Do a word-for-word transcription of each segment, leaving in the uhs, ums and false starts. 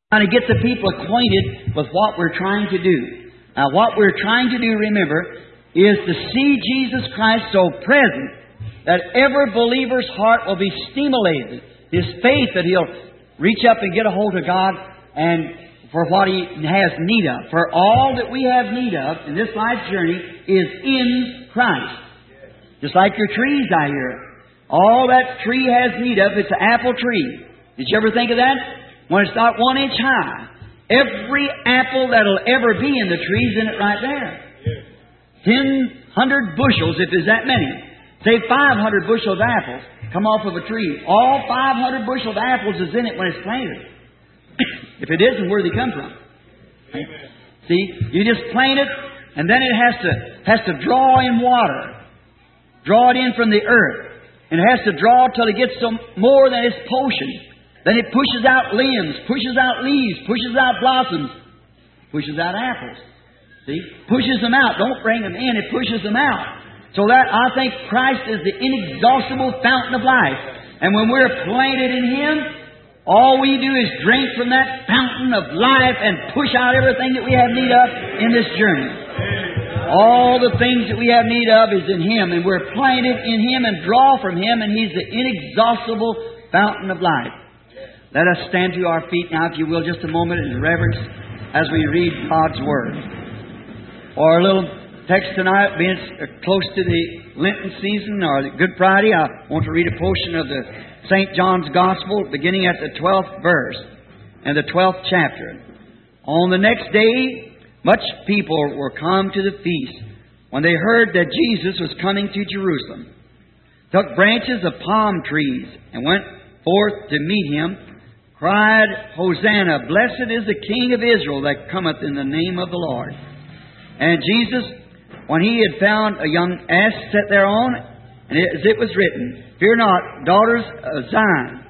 Trying to get the people acquainted with what we're trying to do. Now, what we're trying to do, remember, is to see Jesus Christ so present that every believer's heart will be stimulated. His faith that he'll reach up and get a hold of God and for what he has need of. For all that we have need of in this life journey is in Christ. Just like your trees out here. All that tree has need of, it's an apple tree. Did you ever think of that? When it's not one inch high. Every apple that'll ever be in the tree's in it right there. Ten hundred bushels, if there's that many. Say five hundred bushels of apples come off of a tree. All five hundred bushels of apples is in it when it's planted. If it isn't, where do they come from? Amen. See, you just plant it, and then it has to has to draw in water. Draw it in from the earth. And it has to draw till it gets some more than its potion. Then it pushes out limbs, pushes out leaves, pushes out blossoms, pushes out apples. See? Pushes them out. Don't bring them in. It pushes them out. So that, I think, Christ is the inexhaustible fountain of life. And when we're planted in Him, all we do is drink from that fountain of life and push out everything that we have need of in this journey. All the things that we have need of is in Him. And we're planted in Him and draw from Him. And He's the inexhaustible fountain of life. Let us stand to our feet now, if you will, just a moment in reverence as we read God's Word. For our little text tonight, being close to the Lenten season or the Good Friday, I want to read a portion of the Saint John's Gospel, beginning at the twelfth verse and the twelfth chapter. On the next day, much people were come to the feast when they heard that Jesus was coming to Jerusalem, took branches of palm trees and went forth to meet Him, cried, Hosanna, blessed is the King of Israel that cometh in the name of the Lord. And Jesus, when He had found a young ass set thereon, and as it was written, Fear not, daughters of Zion.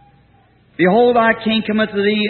Behold, thy King cometh to thee,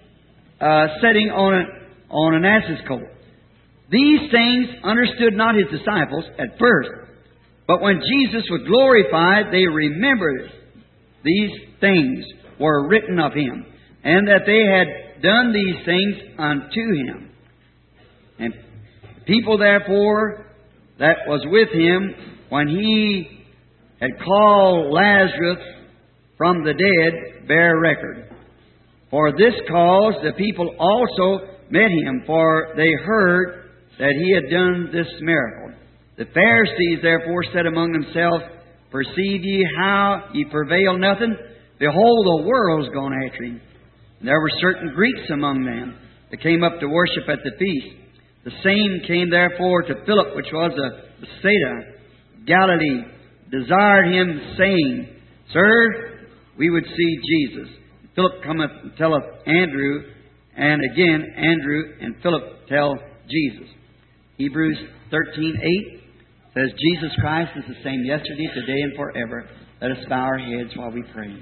uh, sitting on, a, on an ass's colt. These things understood not His disciples at first. But when Jesus was glorified, they remembered these things were written of Him, and that they had done these things unto Him. And people therefore that was with Him, when He had called Lazarus from the dead, bear record. For this cause the people also met Him, for they heard that He had done this miracle. The Pharisees therefore said among themselves, Perceive ye how ye prevail nothing? Behold, the world's gone after Him. And there were certain Greeks among them that came up to worship at the feast. The same came therefore to Philip, which was of Bethsaida, Galilee, desired Him, saying, Sir, we would see Jesus. Philip cometh and telleth Andrew, and again Andrew and Philip tell Jesus. Hebrews thirteen eight says, Jesus Christ is the same yesterday, today, and forever. Let us bow our heads while we pray.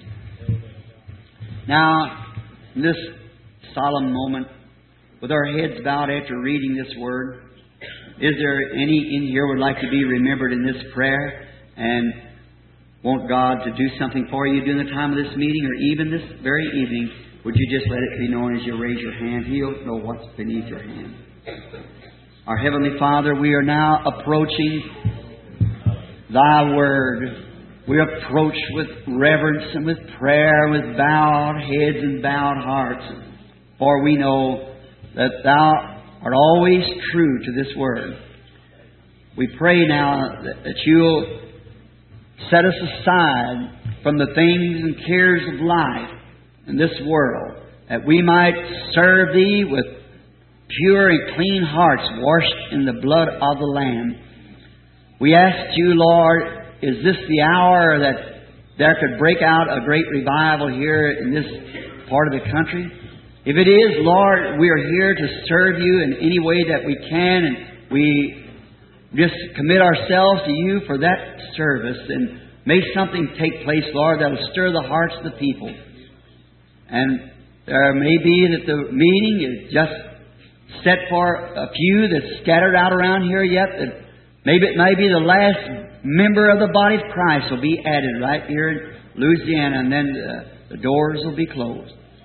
Now, in this solemn moment, with our heads bowed after reading this Word, is there any in here would like to be remembered in this prayer and want God to do something for you during the time of this meeting or even this very evening? Would you just let it be known as you raise your hand? He'll know what's beneath your hand. Our Heavenly Father, we are now approaching Thy Word. We approach with reverence and with prayer, with bowed heads and bowed hearts. For we know that Thou art always true to this Word. We pray now that, that You'll set us aside from the things and cares of life in this world, that we might serve Thee with pure and clean hearts washed in the blood of the Lamb. We ask You, Lord, is this the hour that there could break out a great revival here in this part of the country? If it is, Lord, we are here to serve You in any way that we can, and we just commit ourselves to You for that service. And may something take place, Lord, that will stir the hearts of the people. And there may be that the meeting is just set for a few that's scattered out around here yet, that maybe it may be the last member of the body of Christ will be added right here in Louisiana, and then the, the doors will be closed.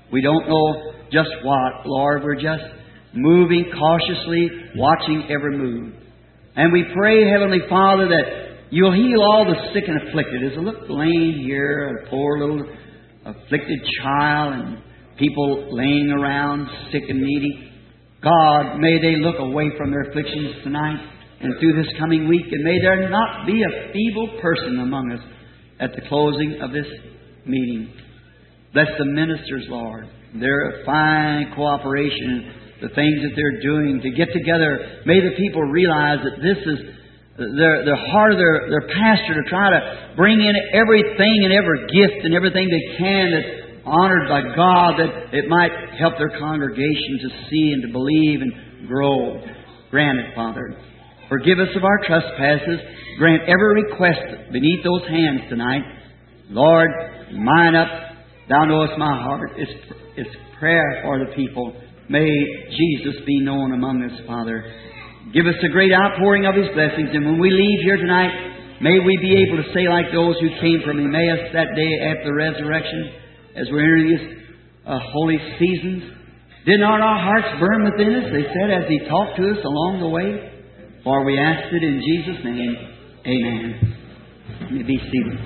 We don't know just what, Lord. We're just moving cautiously, watching every move. And we pray, Heavenly Father, that You'll heal all the sick and afflicted. There's a little laying here, a poor little afflicted child, and people laying around sick and needy. God, may they look away from their afflictions tonight and through this coming week, and may there not be a feeble person among us at the closing of this meeting. Bless the ministers, Lord. Their fine cooperation, the things that they're doing to get together. May the people realize that this is their, their heart of their, their pastor to try to bring in everything and every gift and everything they can that's honored by God, that it might help their congregation to see and to believe and grow. Grant it, Father. Forgive us of our trespasses. Grant every request beneath those hands tonight. Lord, mine up. Thou knowest my heart. It's, it's prayer for the people. May Jesus be known among us, Father. Give us a great outpouring of His blessings. And when we leave here tonight, may we be able to say like those who came from Emmaus that day after the resurrection, as we're entering these uh, holy seasons, did not our hearts burn within us, they said, as He talked to us along the way? For we asked it in Jesus' name. Amen. You may be seated.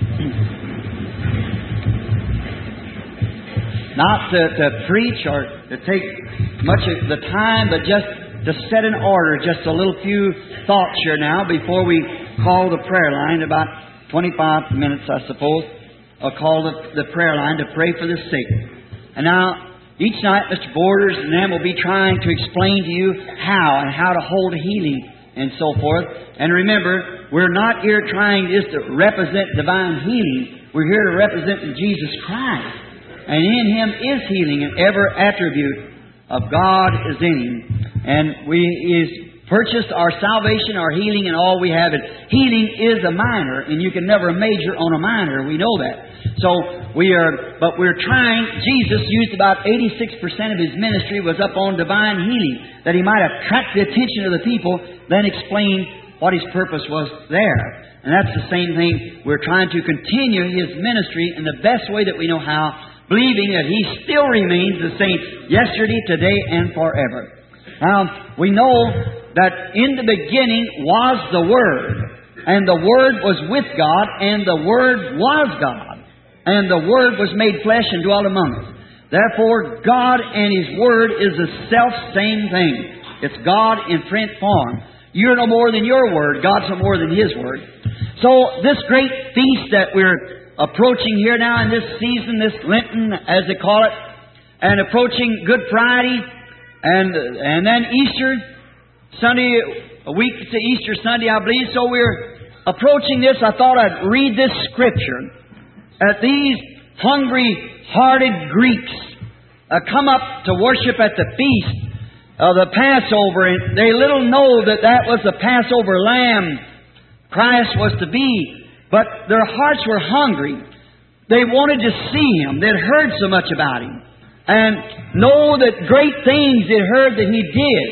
Not to, to preach or to take much of the time, but just to set in order just a little few thoughts here now before we call the prayer line. About twenty-five minutes, I suppose. I'll call the, the prayer line to pray for the sick. And now, each night, Mister Borders and them will be trying to explain to you how and how to hold healing and so forth. And remember, we're not here trying just to represent divine healing. We're here to represent Jesus Christ. And in Him is healing, and every attribute of God is in Him. And we is purchased our salvation, our healing, and all we have. And healing is a minor, and you can never major on a minor. We know that. So we are, but we're trying. Jesus used about eighty-six percent of His ministry was up on divine healing, that He might attract the attention of the people, then explain what His purpose was there. And that's the same thing. We're trying to continue His ministry in the best way that we know how, believing that He still remains the same yesterday, today, and forever. Now, we know that in the beginning was the Word, and the Word was with God, and the Word was God, and the Word was made flesh and dwelt among us. Therefore, God and His Word is the self-same thing. It's God in print form. You're no more than your Word. God's no more than His Word. So, this great feast that we're approaching here now in this season, this Lenten, as they call it, and approaching Good Friday, and and then Easter Sunday, a week to Easter Sunday, I believe. So we're approaching this. I thought I'd read this scripture. That these hungry-hearted Greeks uh, come up to worship at the feast of the Passover, and they little know that that was the Passover lamb Christ was to be. But their hearts were hungry. They wanted to see Him. They'd heard so much about Him. And know that great things they'd heard that He did.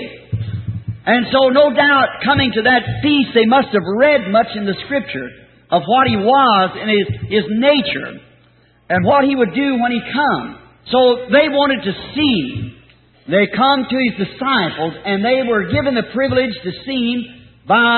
And so no doubt coming to that feast they must have read much in the Scripture of what He was and His, His nature. And what He would do when He come. So they wanted to see Him. They come to His disciples and they were given the privilege to see Him by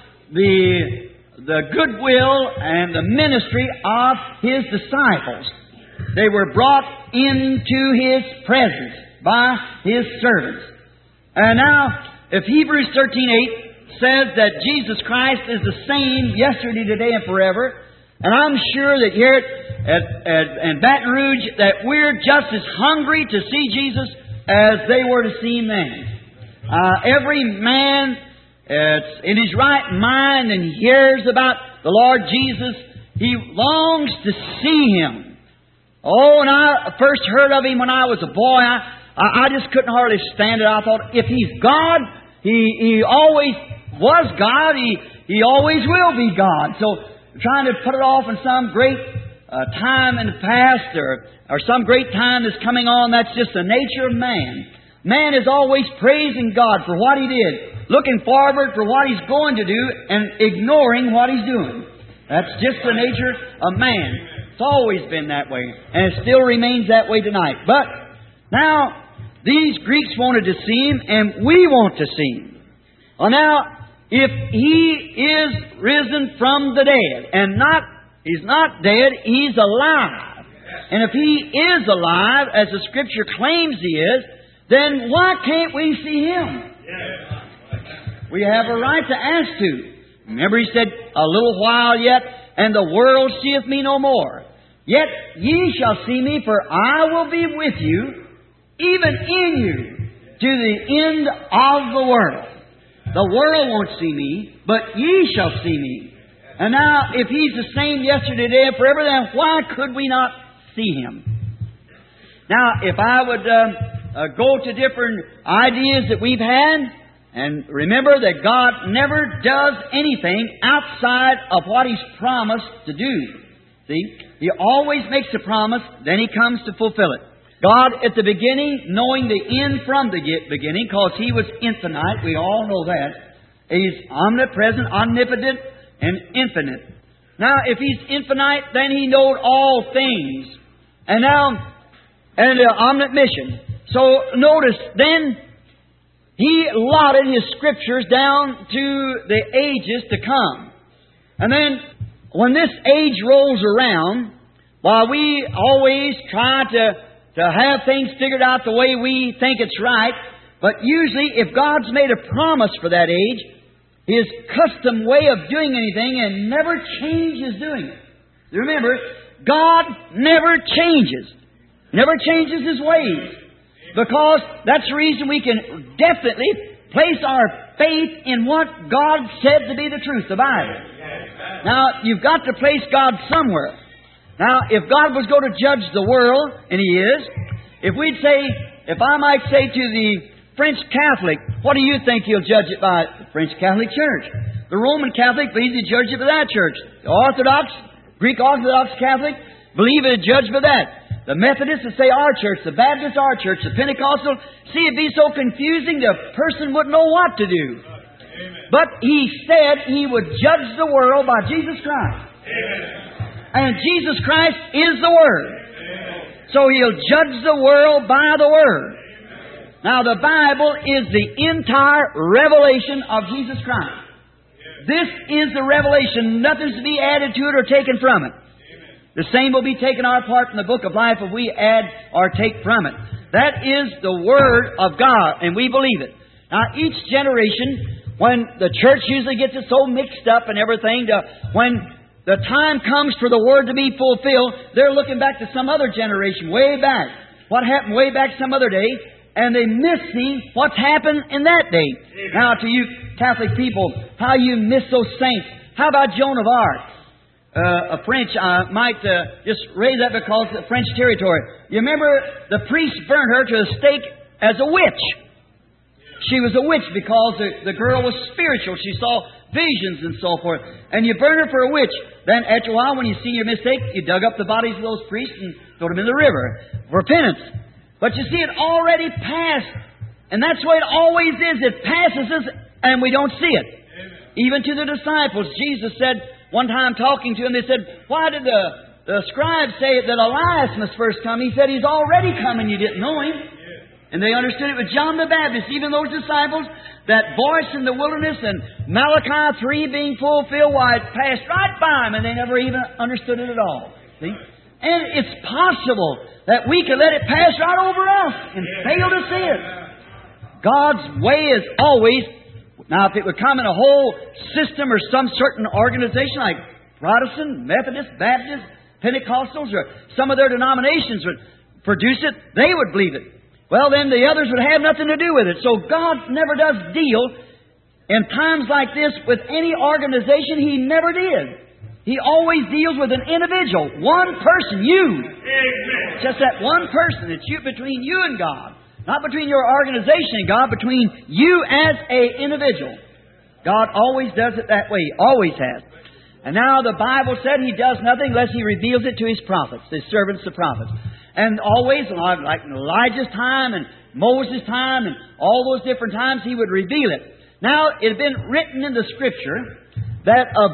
the... the goodwill and the ministry of His disciples. They were brought into His presence by His servants. And now, if Hebrews thirteen eight says that Jesus Christ is the same yesterday, today, and forever, and I'm sure that here at, at, at Baton Rouge that we're just as hungry to see Jesus as they were to see Him then. Uh, every man It's in his right mind and hears about the Lord Jesus, he longs to see Him. Oh, when I first heard of Him when I was a boy, I, I just couldn't hardly stand it. I thought, if He's God, He, he always was God. He, he always will be God. So, trying to put it off in some great uh, time in the past or, or some great time that's coming on, that's just the nature of man. Man is always praising God for what He did, looking forward for what He's going to do, and ignoring what He's doing. That's just the nature of man. It's always been that way, and it still remains that way tonight. But now, these Greeks wanted to see Him, and we want to see Him. Well, now, if He is risen from the dead, and not He's not dead, He's alive. And if He is alive, as the Scripture claims He is, then why can't we see Him? We have a right to ask to. Remember He said, a little while yet, and the world seeth me no more. Yet ye shall see me, for I will be with you, even in you, to the end of the world. The world won't see me, but ye shall see me. And now, if He's the same yesterday, today, and forever, then why could we not see Him? Now, if I would uh, uh, go to different ideas that we've had, and remember that God never does anything outside of what He's promised to do. See? He always makes a promise, then He comes to fulfill it. God at the beginning, knowing the end from the beginning, because He was infinite, we all know that. He's omnipresent, omnipotent, and infinite. Now, if He's infinite, then He knowed all things. And now, and uh, omniscient. So, notice, then, He allotted His Scriptures down to the ages to come. And then, when this age rolls around, while we always try to, to have things figured out the way we think it's right, but usually, if God's made a promise for that age, His custom way of doing anything and never changes doing it. Remember, God never changes. Never changes His ways. Because that's the reason we can definitely place our faith in what God said to be the truth, the Bible. Now, you've got to place God somewhere. Now, if God was going to judge the world, and He is, if we'd say, if I might say to the French Catholic, what do you think He'll judge it by? The French Catholic Church. The Roman Catholic believes He judge it by that church. The Orthodox, Greek Orthodox Catholic, believe it judged by that. The Methodists would say our church, the Baptists our church, the Pentecostal. See, it'd be so confusing the person wouldn't know what to do. Amen. But He said He would judge the world by Jesus Christ. Amen. And Jesus Christ is the Word. Amen. So He'll judge the world by the Word. Amen. Now the Bible is the entire revelation of Jesus Christ. Amen. This is the revelation. Nothing's to be added to it or taken from it. The same will be taken our part from the book of life if we add or take from it. That is the Word of God, and we believe it. Now, each generation, when the church usually gets it so mixed up and everything, to, when the time comes for the Word to be fulfilled, they're looking back to some other generation, way back. What happened way back some other day, and they miss seeing what's happened in that day. Amen. Now, to you Catholic people, how you miss those saints. How about Joan of Arc? Uh, a French, I uh, might uh, just raise that because of French territory. You remember the priest burned her to the stake as a witch. She was a witch because the, the girl was spiritual. She saw visions and so forth. And you burn her for a witch. Then after a while, when you see your mistake, you dug up the bodies of those priests and threw them in the river for penance. But you see, it already passed. And that's the way it always is. It passes us and we don't see it. Even to the disciples, Jesus said, one time talking to them, they said, why did the, the scribes say that Elias must first come? He said, He's already come and you didn't know Him. And they understood it with John the Baptist. Even those disciples, that voice in the wilderness and Malachi three being fulfilled, why it passed right by them and they never even understood it at all. See? And it's possible that we could let it pass right over us and fail to see it. God's way is always... Now, if it would come in a whole system or some certain organization like Protestant, Methodist, Baptist, Pentecostals, or some of their denominations would produce it, they would believe it. Well, then the others would have nothing to do with it. So God never does deal in times like this with any organization. He never did. He always deals with an individual, one person, you. Amen. Just that one person. It's you, between you and God. Not between your organization and God, between you as a individual. God always does it that way. Always has. And now the Bible said He does nothing unless He reveals it to His prophets, His servants, the prophets. And always, like in Elijah's time and Moses' time and all those different times, He would reveal it. Now, it had been written in the Scripture that a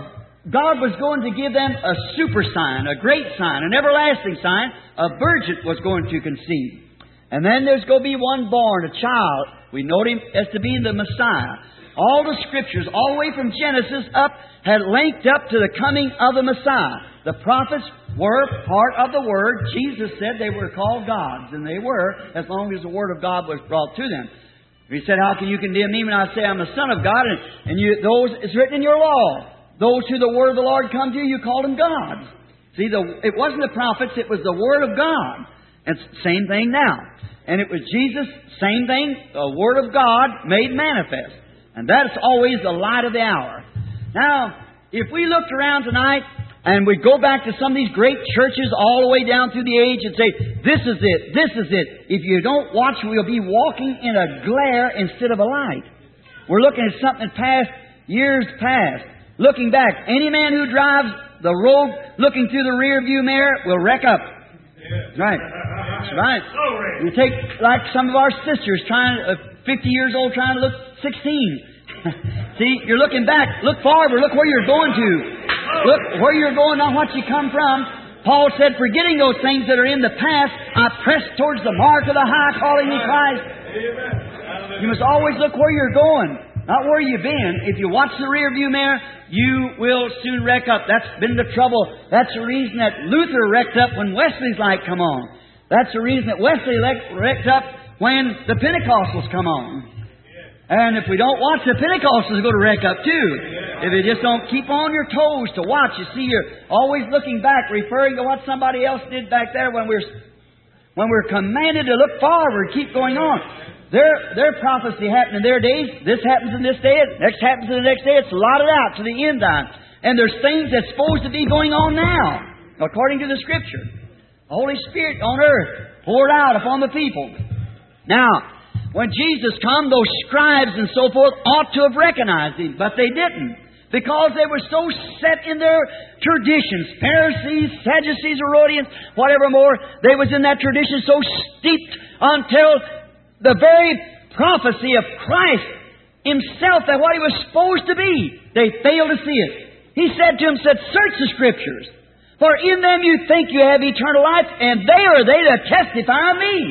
God was going to give them a super sign, a great sign, an everlasting sign. A virgin was going to conceive. And then there's going to be one born, a child. We know Him as to be the Messiah. All the Scriptures, all the way from Genesis up, had linked up to the coming of the Messiah. The prophets were part of the Word. Jesus said they were called gods, and they were, as long as the Word of God was brought to them. He said, how can you condemn me when I say I'm the Son of God? And, and you, those, it's written in your law. Those who the Word of the Lord come to, you call them gods. See, the, it wasn't the prophets, it was the Word of God. And same thing now. And it was Jesus, same thing, the Word of God made manifest. And that's always the light of the hour. Now, if we looked around tonight and we go back to some of these great churches all the way down through the age and say, this is it, this is it. If you don't watch, we'll be walking in a glare instead of a light. We're looking at something past, years past. Looking back, any man who drives the road looking through the rear view mirror will wreck up. That's right. That's right. You take like some of our sisters trying, uh, fifty years old trying to look sixteen. See, you're looking back. Look forward. Look where you're going to. Look where you're going, not what you come from. Paul said, forgetting those things that are in the past, I press towards the mark of the high calling in Christ. You must always look where you're going, not where you've been. If you watch the rear view mirror, you will soon wreck up. That's been the trouble. That's the reason that Luther wrecked up when Wesley's light come on. That's the reason that Wesley wrecked up when the Pentecostals come on. And if we don't watch, the Pentecostals are going to wreck up too. If you just don't keep on your toes to watch. You see, you're always looking back, referring to what somebody else did back there when we're, when we're commanded to look forward, keep going on. Their, their prophecy happened in their days. This happens in this day. Next happens in the next day. It's lotted out to the end time. And there's things that's supposed to be going on now, according to the Scripture. The Holy Spirit on earth poured out upon the people. Now, when Jesus come, those scribes and so forth ought to have recognized Him, but they didn't. Because they were so set in their traditions. Pharisees, Sadducees, Herodians, whatever more. They was in that tradition so steeped until the very prophecy of Christ Himself, that what He was supposed to be, they failed to see it. He said to them, said, search the Scriptures, for in them you think you have eternal life, and they are they that testify of me.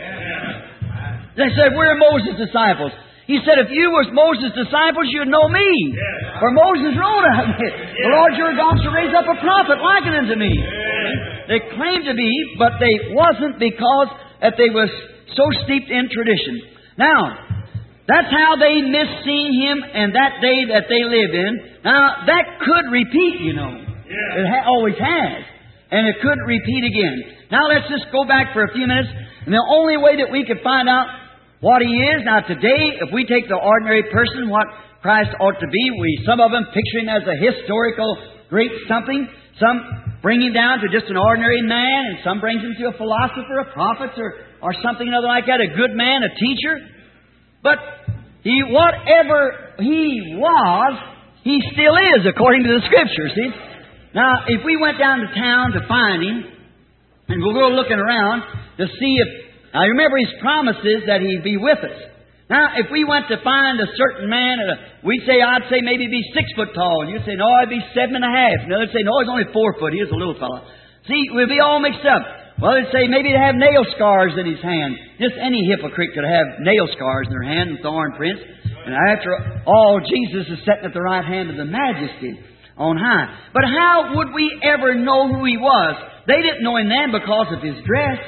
They said, we're Moses' disciples. He said, if you was Moses' disciples, you'd know me. For Moses wrote of me. The Lord your God shall raise up a prophet likened unto me. They claimed to be, but they wasn't, because that they was so steeped in tradition. Now, that's how they missed seeing Him and that day that they live in. Now, that could repeat, you know. It ha- always has. And it could repeat again. Now, let's just go back for a few minutes. And the only way that we could find out what He is, now today, if we take the ordinary person, what Christ ought to be, we some of them picture Him as a historical great something. Some bring Him down to just an ordinary man, and some brings Him to a philosopher, a prophet, or, or something other like that, a good man, a teacher. But He, whatever He was, He still is, according to the Scriptures. See? Now, if we went down to town to find Him, and we'll go looking around to see if, now remember His promises that He'd be with us. Now, if we went to find a certain man, at a, we'd say, I'd say maybe he'd be six foot tall. You'd say, no, I'd be seven and a half. And others say, no, he's only four foot. He is a little fellow. See, we'd be all mixed up. Well, they'd say maybe he'd have nail scars in his hand. Just any hypocrite could have nail scars in their hand and thorn prints. And after all, Jesus is sitting at the right hand of the Majesty on high. But how would we ever know who He was? They didn't know Him then because of His dress.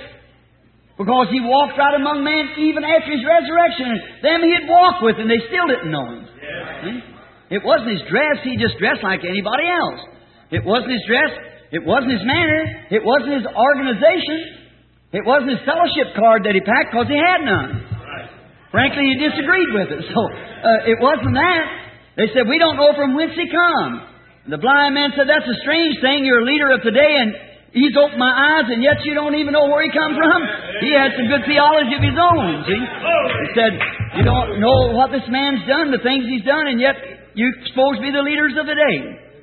Because He walked right among men even after His resurrection. And them He'd walk with, and they still didn't know Him. Yeah. It wasn't His dress. He just dressed like anybody else. It wasn't His dress. It wasn't His manner. It wasn't His organization. It wasn't His fellowship card that He packed, because He had none. Right. Frankly, He disagreed with it. So uh, it wasn't that. They said, we don't know from whence He come. And the blind man said, that's a strange thing. You're a leader of today, and He's opened my eyes, and yet you don't even know where He come from. He had some good theology of His own, see? He said, you don't know what this man's done, the things he's done, and yet you're supposed to be the leaders of the day.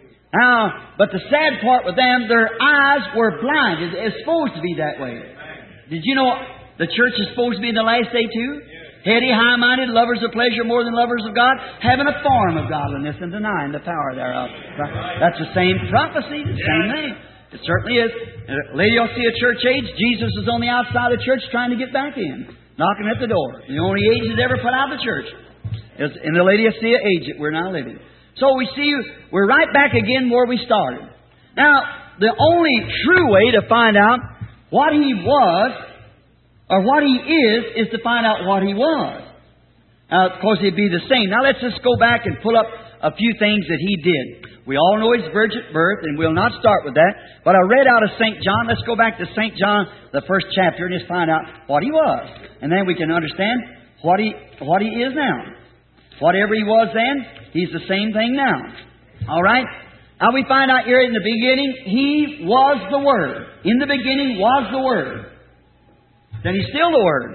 Now, but the sad part with them, their eyes were blinded. It's supposed to be that way. Did you know the church is supposed to be in the last day too? heady, high-minded, lovers of pleasure more than lovers of God, having a form of godliness and denying the power thereof. That's the same prophecy, the same thing. It certainly is. In Laodicea church age, Jesus was on the outside of the church trying to get back in, knocking at the door. The only age that ever put out the church is in the Laodicea age that we're now living. So we see we're right back again where we started. Now, the only true way to find out what He was or what He is, is to find out what He was. Now, of course, it'd be the same. Now, let's just go back and pull up a few things that He did. We all know His virgin birth, and we'll not start with that. But I read out of Saint John. Let's go back to Saint John, the first chapter, and just find out what He was. And then we can understand what He, what he is now. Whatever He was then, He's the same thing now. All right? Now we find out here in the beginning, He was the Word. In the beginning was the Word. Then He's still the Word.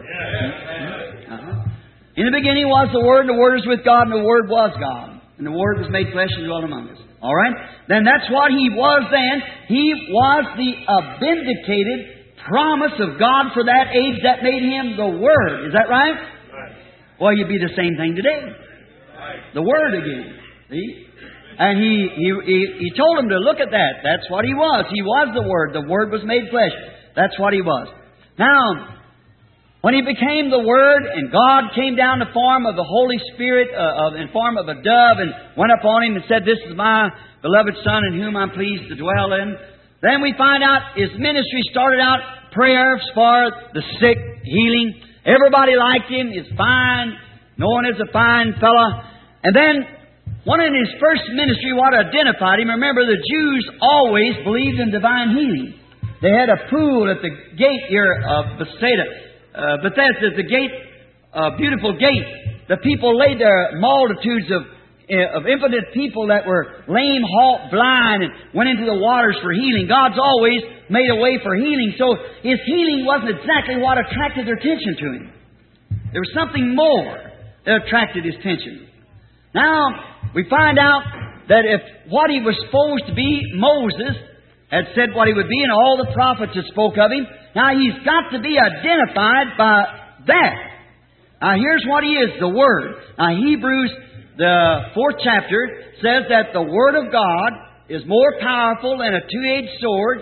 Uh-huh. In the beginning was the Word, and the Word was with God, and the Word was God. And the Word was made flesh and dwelt among us. All right? Then that's what He was then. He was the uh, vindicated promise of God for that age that made Him the Word. Is that right? Right. Well, you'd be the same thing today. Right. The Word again. See? And he, he, he, he told him to look at that. That's what He was. He was the Word. The Word was made flesh. That's what He was. Now, when He became the Word and God came down in the form of the Holy Spirit, uh, of, in form of a dove, and went upon Him and said, "This is my beloved Son in whom I'm pleased to dwell in." Then we find out His ministry started out prayers for the sick, healing. Everybody liked Him. He's fine, known as a fine fella. And then, one in His first ministry, what identified Him, remember the Jews always believed in divine healing. They had a pool at the gate here of Bethesda, uh, Bethesda, the gate, uh, beautiful gate. The people laid there, multitudes of uh, of impotent people that were lame, halt, blind, and went into the waters for healing. God's always made a way for healing, so His healing wasn't exactly what attracted their attention to Him. There was something more that attracted His attention. Now, we find out that if what He was supposed to be, Moses had said what He would be, and all the prophets had spoke of Him. Now, He's got to be identified by that. Now, here's what He is, the Word. Now, Hebrews, the fourth chapter, says that the Word of God is more powerful than a two-edged sword.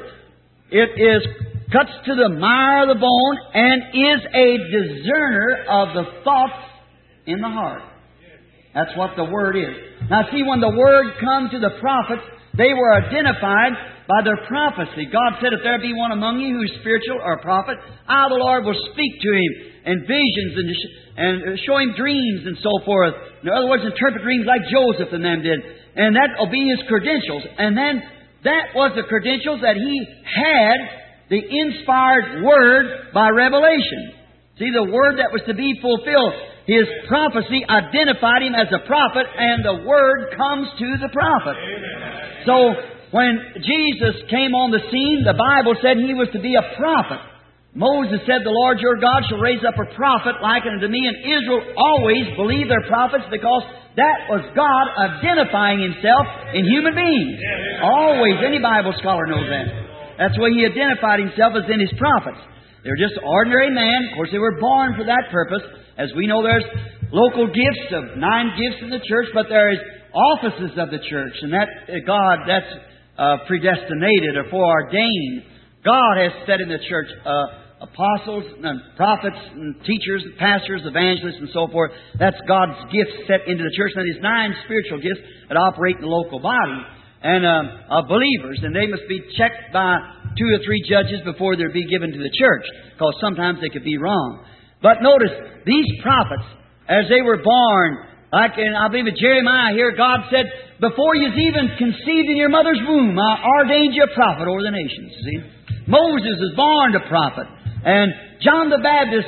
It is cuts to the mire of the bone and is a discerner of the thoughts in the heart. That's what the Word is. Now see, when the Word come to the prophets, they were identified by their prophecy. God said, "If there be one among you who is spiritual or a prophet, I, the Lord, will speak to him in visions and, and show him dreams and so forth." In other words, interpret dreams like Joseph and them did. And that will be his credentials. And then that was the credentials that he had the inspired Word by revelation. See, the Word that was to be fulfilled. His prophecy identified him as a prophet, and the Word comes to the prophet. Amen. So, when Jesus came on the scene, the Bible said He was to be a prophet. Moses said, "The Lord your God shall raise up a prophet like unto me." And Israel always believed their prophets because that was God identifying Himself in human beings. Always. Any Bible scholar knows that. That's the way He identified Himself, as in His prophets. They were just ordinary men. Of course, they were born for that purpose. As we know, there's local gifts of nine gifts in the church, but there is offices of the church. And that uh, God, that's uh, predestinated or foreordained. God has set in the church uh, apostles and prophets and teachers, and pastors, evangelists, and so forth. That's God's gifts set into the church. And there's nine spiritual gifts that operate in the local body and uh, of believers. And they must be checked by two or three judges before they're be given to the church, because sometimes they could be wrong. But notice, these prophets, as they were born, like in, I believe in Jeremiah here, God said, "Before you're even conceived in your mother's womb, I ordained you a prophet over the nations." See? Moses was born a prophet. And John the Baptist,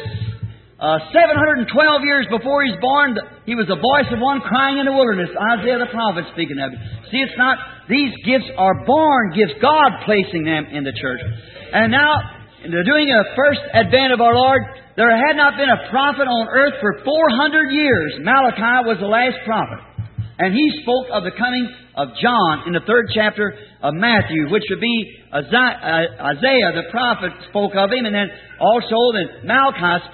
uh, seven hundred twelve years before he's born, he was the voice of one crying in the wilderness. Isaiah the prophet speaking of it. See, it's not, these gifts are born gifts, God placing them in the church. And now, during the first advent of our Lord, there had not been a prophet on earth for four hundred years. Malachi was the last prophet. And he spoke of the coming of John in the third chapter of Matthew, which would be Isaiah the prophet spoke of him. And then also that Malachi spoke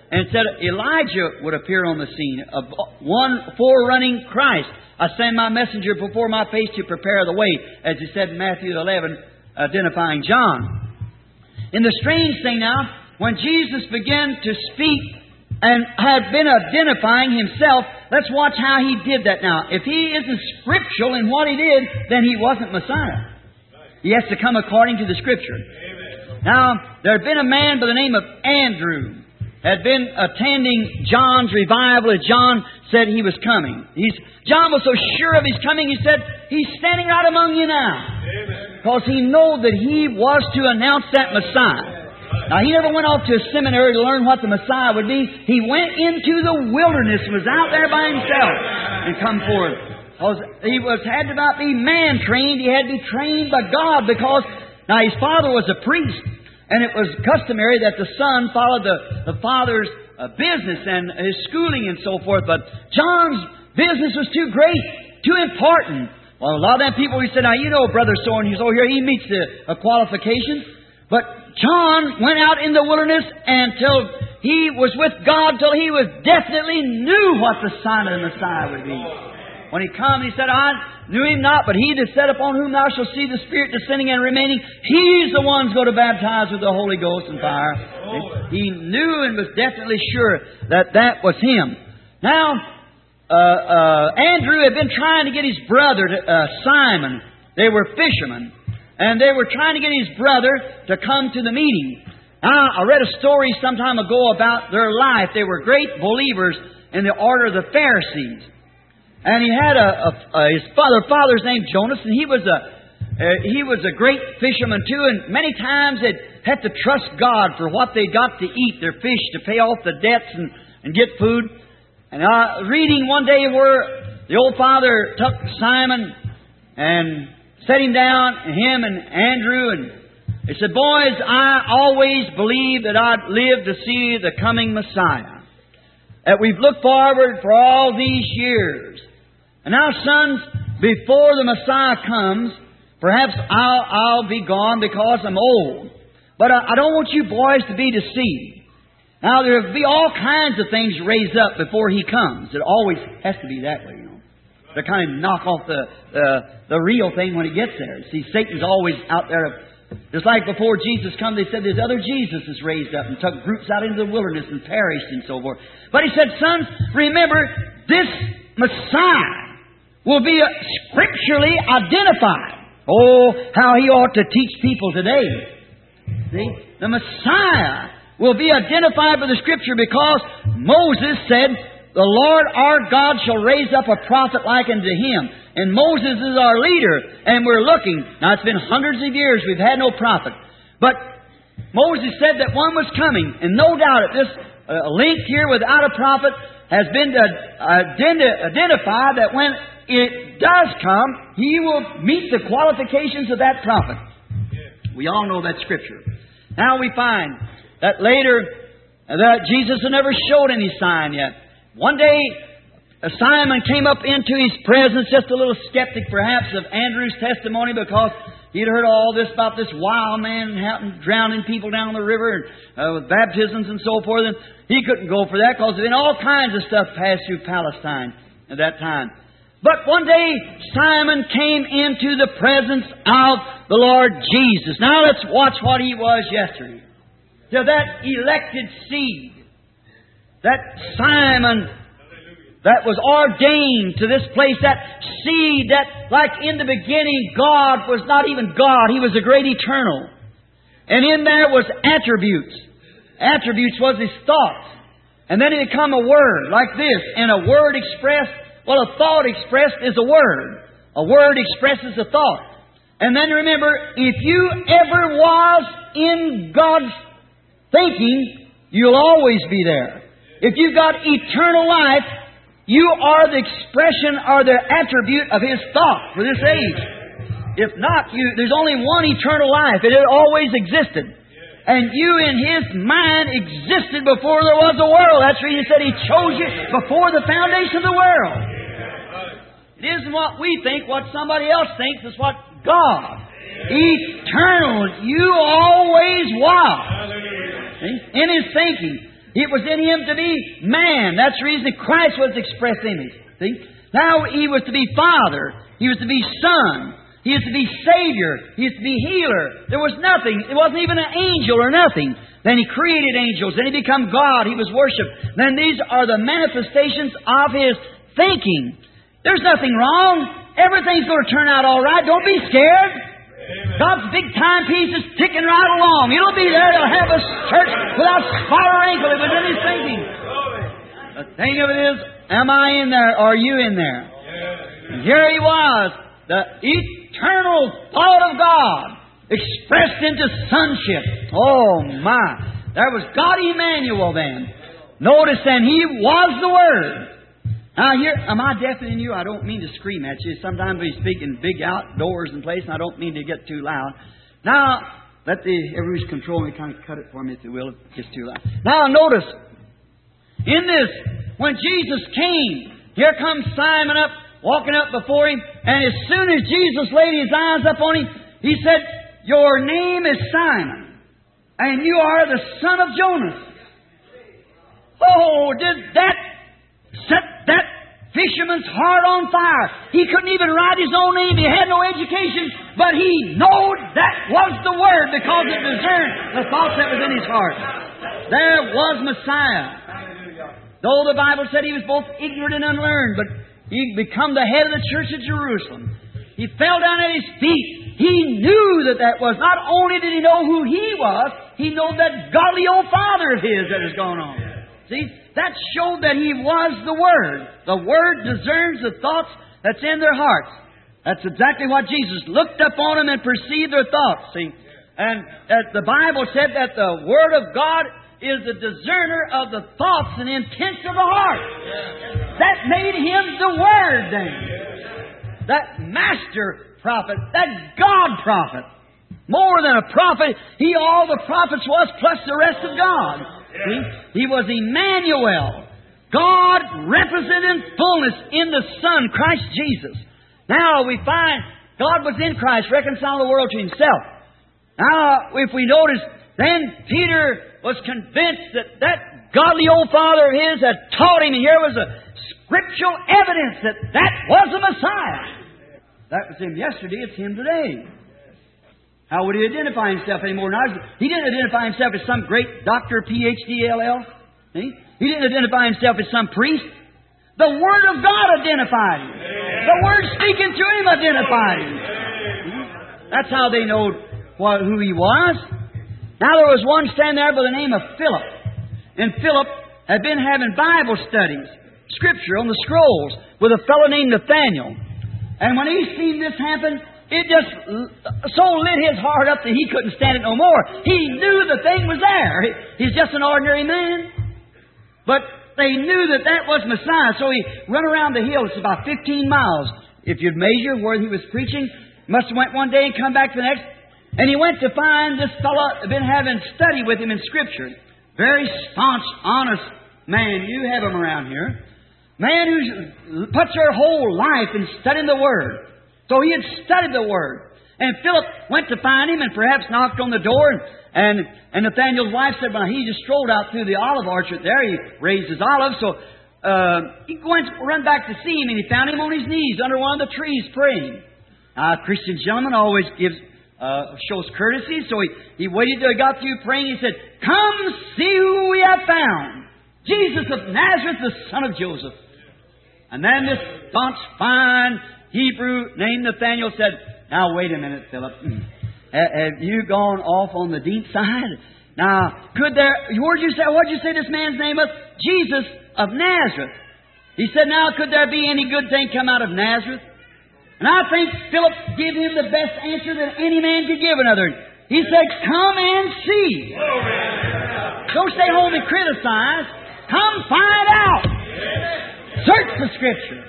and said Elijah would appear on the scene, of one forerunning Christ. I send my messenger before my face to prepare the way, as he said in Matthew eleven, identifying John. And the strange thing now, when Jesus began to speak and had been identifying Himself, let's watch how He did that now. If He isn't scriptural in what He did, then He wasn't Messiah. He has to come according to the Scripture. Now, there had been a man by the name of Andrew, had been attending John's revival as John said he was coming. He's, John was so sure of his coming, he said, He's standing right among you now. Because he knew that he was to announce that Messiah. Now, he never went off to a seminary to learn what the Messiah would be. He went into the wilderness and was out there by himself and come forth. Because he was, had to not be man-trained, he had to be trained by God, because now his father was a priest, and it was customary that the son followed the, the father's uh, business and his schooling and so forth. But John's business was too great, too important. Well, a lot of them people, we said, now, you know, Brother so-and-so here, he meets the uh, qualifications. But John went out in the wilderness until he was with God, till he was definitely knew what the sign of the Messiah would be. When he come, he said, I knew Him not, but He that said upon whom thou shalt see the Spirit descending and remaining, He's the one who's going to baptize with the Holy Ghost and fire. He knew and was definitely sure that that was Him. Now, uh, uh, Andrew had been trying to get his brother, to, uh, Simon. They were fishermen. And they were trying to get his brother to come to the meeting. Now, I read a story some time ago about their life. They were great believers in the order of the Pharisees. And he had a, a, a his father, father's name Jonas, and he was a uh, he was a great fisherman too. And many times they had to trust God for what they got to eat, their fish, to pay off the debts and, and get food. And I was reading one day where the old father took Simon and set him down, and him and Andrew, and he said, "Boys, I always believed that I'd live to see the coming Messiah, that we've looked forward for all these years. And now, sons, before the Messiah comes, perhaps I'll, I'll be gone because I'm old. But I, I don't want you boys to be deceived. Now, there'll be all kinds of things raised up before He comes. It always has to be that way, you know, to kind of knock off the, the, the real thing when He gets there. See, Satan's always out there. Just like before Jesus come, they said there's other Jesuses raised up and took groups out into the wilderness and perished and so forth. But He said, sons, remember, this Messiah will be scripturally identified. Oh, how He ought to teach people today. See? The Messiah will be identified by the Scripture, because Moses said, the Lord our God shall raise up a prophet like unto Him. And Moses is our leader, and we're looking. Now, it's been hundreds of years we've had no prophet. But Moses said that one was coming, and no doubt at this uh, link here without a prophet has been to identi- identify that when it does come, He will meet the qualifications of that prophet. We all know that Scripture. Now we find that later that Jesus had never showed any sign yet. One day, Simon came up into His presence, just a little skeptic perhaps of Andrew's testimony, because he'd heard all this about this wild man happened, drowning people down the river and uh, with baptisms and so forth. And he couldn't go for that, because then all kinds of stuff passed through Palestine at that time. But one day, Simon came into the presence of the Lord Jesus. Now let's watch what he was yesterday. To that elected seed, that Simon that was ordained to this place, that seed that, like in the beginning, God was not even God. He was the great eternal. And in there was attributes. Attributes was His thoughts. And then it become a word like this. And a word expressed, well, a thought expressed is a word. A word expresses a thought. And then remember, if you ever was in God's thinking, you'll always be there. If you've got eternal life, you are the expression or the attribute of His thought for this age. If not, you, there's only one eternal life. It had always existed. And you in His mind existed before there was a world. That's where He said He chose you before the foundation of the world. It isn't what we think, what somebody else thinks. It's what God, eternal, you always was. See? In His thinking. It was in Him to be man. That's the reason Christ was the express image. See? Now He was to be Father. He was to be Son. He was to be Savior. He was to be Healer. There was nothing. It wasn't even an angel or nothing. Then He created angels. Then He became God. He was worshipped. Then these are the manifestations of His thinking. There's nothing wrong. Everything's going to turn out all right. Don't be scared. Amen. God's big timepiece is ticking right along. He'll be there to have a church without spot or wrinkle. It was in His thinking. The thing of it is, am I in there or are you in there? And here He was, the eternal thought of God, expressed into sonship. Oh my! There was God Emmanuel then. Notice then, He was the Word. Now here, am I deafening you? I don't mean to scream at you. Sometimes we speak in big outdoors and places, and I don't mean to get too loud. Now, let the everybody's control me, kind of cut it for me if you will, if it gets too loud. Now notice, in this, when Jesus came, here comes Simon up, walking up before Him, and as soon as Jesus laid His eyes up on Him, He said, "Your name is Simon, and you are the son of Jonas." Oh, did that set that fisherman's heart on fire? He couldn't even write his own name. He had no education, but he knowed that was the Word because it discerned the thoughts that was in his heart. There was Messiah. Though the Bible said He was both ignorant and unlearned, but He'd become the head of the church at Jerusalem. He fell down at His feet. He knew that that was. Not only did He know who He was, He knew that godly old Father of His that has gone on. See, that showed that He was the Word. The Word discerns the thoughts that's in their hearts. That's exactly what Jesus looked upon them and perceived their thoughts. See, and that the Bible said that the Word of God is the discerner of the thoughts and intents of the heart. That made Him the Word then. That master prophet, that God prophet. More than a prophet, He all the prophets was plus the rest of God. See? He was Emmanuel. God represented in fullness in the Son, Christ Jesus. Now we find God was in Christ, reconciling the world to Himself. Now, if we notice, then Peter was convinced that that godly old Father of his had taught him, and here was a scriptural evidence that that was the Messiah. That was Him yesterday, it's Him today. How would He identify Himself anymore? Now, He didn't identify Himself as some great doctor, P H D L L. See? He didn't identify Himself as some priest. The Word of God identified Him. The Word speaking to Him identified Him. See? That's how they know what, who He was. Now there was one standing there by the name of Philip. And Philip had been having Bible studies, Scripture on the scrolls, with a fellow named Nathaniel. And when he seen this happen, it just so lit his heart up that he couldn't stand it no more. He knew the thing was there. He's just an ordinary man. But they knew that that was Messiah. So he run around the hill. It's about fifteen miles. If you'd measure where he was preaching, must have went one day and come back the next. And he went to find this fellow had been having study with him in Scripture. Very staunch, honest man. You have him around here. Man who puts her whole life in studying the Word. So he had studied the Word. And Philip went to find him and perhaps knocked on the door. And, and Nathaniel's wife said, well, he just strolled out through the olive orchard there. He raised his olives. So uh, he went run back to see him, and he found him on his knees under one of the trees praying. Uh, a Christian gentleman always gives uh, shows courtesy. So he, he waited till he got through praying. He said, "Come see who we have found. Jesus of Nazareth, the son of Joseph." And then this staunch, fine Hebrew named Nathaniel said, "Now wait a minute, Philip. Have you gone off on the deep side? Now, could there... What'd you say, what'd you say this man's name was? Jesus of Nazareth." He said, "Now, could there be any good thing come out of Nazareth?" And I think Philip gave him the best answer that any man could give another. He said, "Come and see." Don't stay home and criticize. Come find out. Search the Scripture.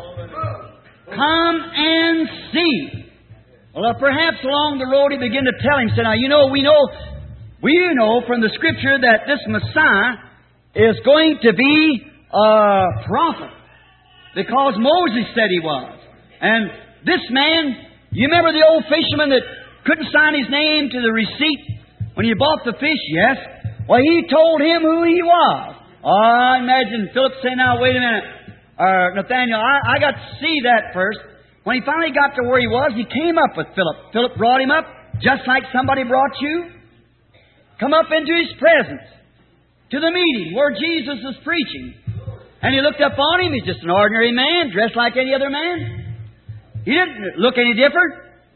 Come and see. Well, uh, perhaps along the road he began to tell him, said, "Now, you know, we know, we know from the Scripture that this Messiah is going to be a prophet, because Moses said he was. And this man, you remember the old fisherman that couldn't sign his name to the receipt when you bought the fish? Yes. Well, he told him who he was. Oh, imagine Philip saying, now, wait a minute. Uh, Nathaniel, I, I got to see that first. When he finally got to where he was, he came up with Philip. Philip brought him up just like somebody brought you. Come up into his presence to the meeting where Jesus was preaching. And he looked up on him. He's just an ordinary man, dressed like any other man. He didn't look any different.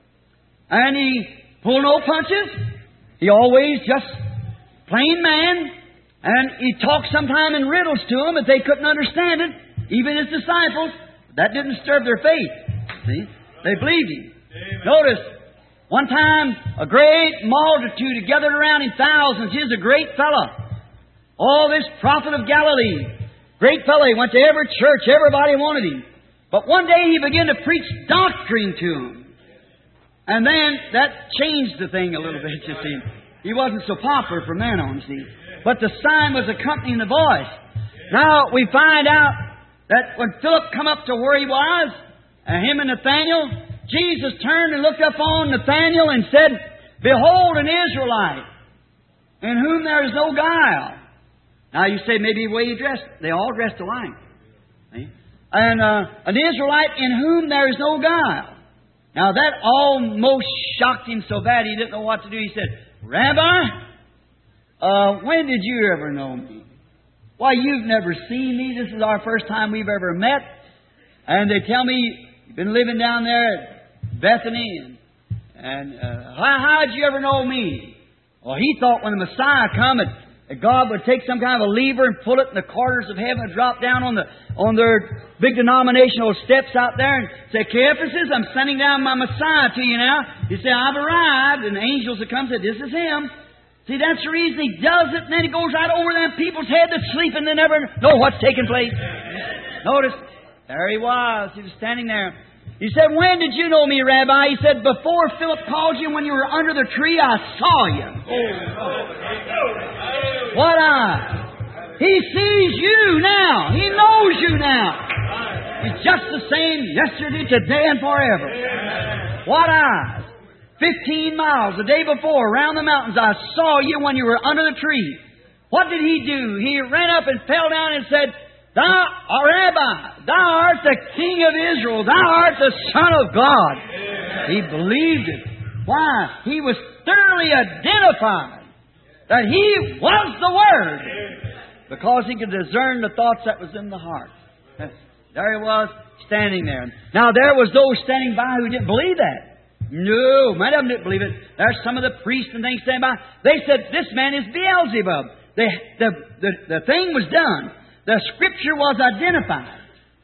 And he pulled no punches. He always just plain man. And he talked sometime in riddles to them if they couldn't understand it. Even his disciples. That didn't disturb their faith. See? They believed him. Amen. Notice, one time a great multitude gathered around him, thousands. He was a great fellow. Oh, this prophet of Galilee. Great fellow. He went to every church. Everybody wanted him. But one day he began to preach doctrine to them. And then that changed the thing a little bit, you see. He wasn't so popular from then on, see. But the sign was accompanying the voice. Now we find out that when Philip come up to where he was, and him and Nathaniel, Jesus turned and looked up on Nathaniel and said, Behold an Israelite, in whom there is no guile. Now you say maybe the way he dressed. They all dressed alike. See? And uh, an Israelite in whom there is no guile. Now that almost shocked him so bad he didn't know what to do. He said, Rabbi, uh, when did you ever know me? Why, you've never seen me. This is our first time we've ever met. And they tell me you've been living down there at Bethany. And, and uh, how, how did you ever know me? Well, he thought when the Messiah come, and that God would take some kind of a lever and pull it in the corners of heaven and drop down on the on their big denominational steps out there and say, Caiaphas, I'm sending down my Messiah to you now. He said, I've arrived. And the angels would come and say, this is him. See, that's the reason he does it, and then he goes right over them people's head that's sleeping. They never know what's taking place. Notice, there he was. He was standing there. He said, when did you know me, Rabbi? He said, before Philip called you, when you were under the tree, I saw you. What eyes? He sees you now. He knows you now. He's just the same yesterday, today, and forever. What eyes? Fifteen miles the day before, around the mountains, I saw you when you were under the tree. What did he do? He ran up and fell down and said, Thou, oh, Rabbi, Thou art the King of Israel. Thou art the Son of God. He believed it. Why? He was thoroughly identified that He was the Word, because He could discern the thoughts that was in the heart. There He was, standing there. Now, there was those standing by who didn't believe that. No, many of them didn't believe it. There's some of the priests and things standing by. They said, this man is Beelzebub. The, the, the, the thing was done. The Scripture was identified.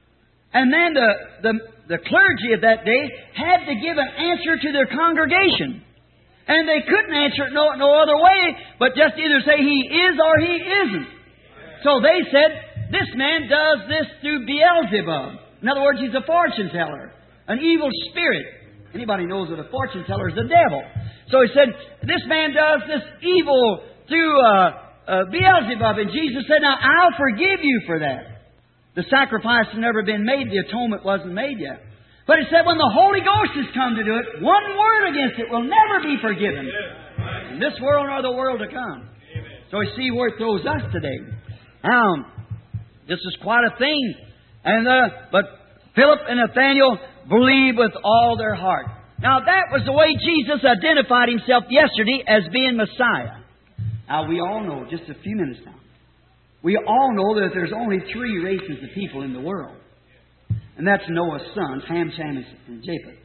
And then the, the, the clergy of that day had to give an answer to their congregation. And they couldn't answer it no, no other way, but just either say He is or He isn't. So they said, this man does this through Beelzebub. In other words, he's a fortune teller, an evil spirit. Anybody knows that a fortune teller is the devil. So he said, this man does this evil through uh, uh, Beelzebub. And Jesus said, now I'll forgive you for that. The sacrifice has never been made. The atonement wasn't made yet. But he said, when the Holy Ghost has come to do it, one word against it will never be forgiven. In this world nor the world to come. So you see where it throws us today. Now, this is quite a thing. And uh, but Philip and Nathaniel believe with all their heart. Now that was the way Jesus identified Himself yesterday as being Messiah. Now we all know, just a few minutes now, we all know that there's only three races of people in the world. And that's Noah's sons, Ham, Shem, and Japheth.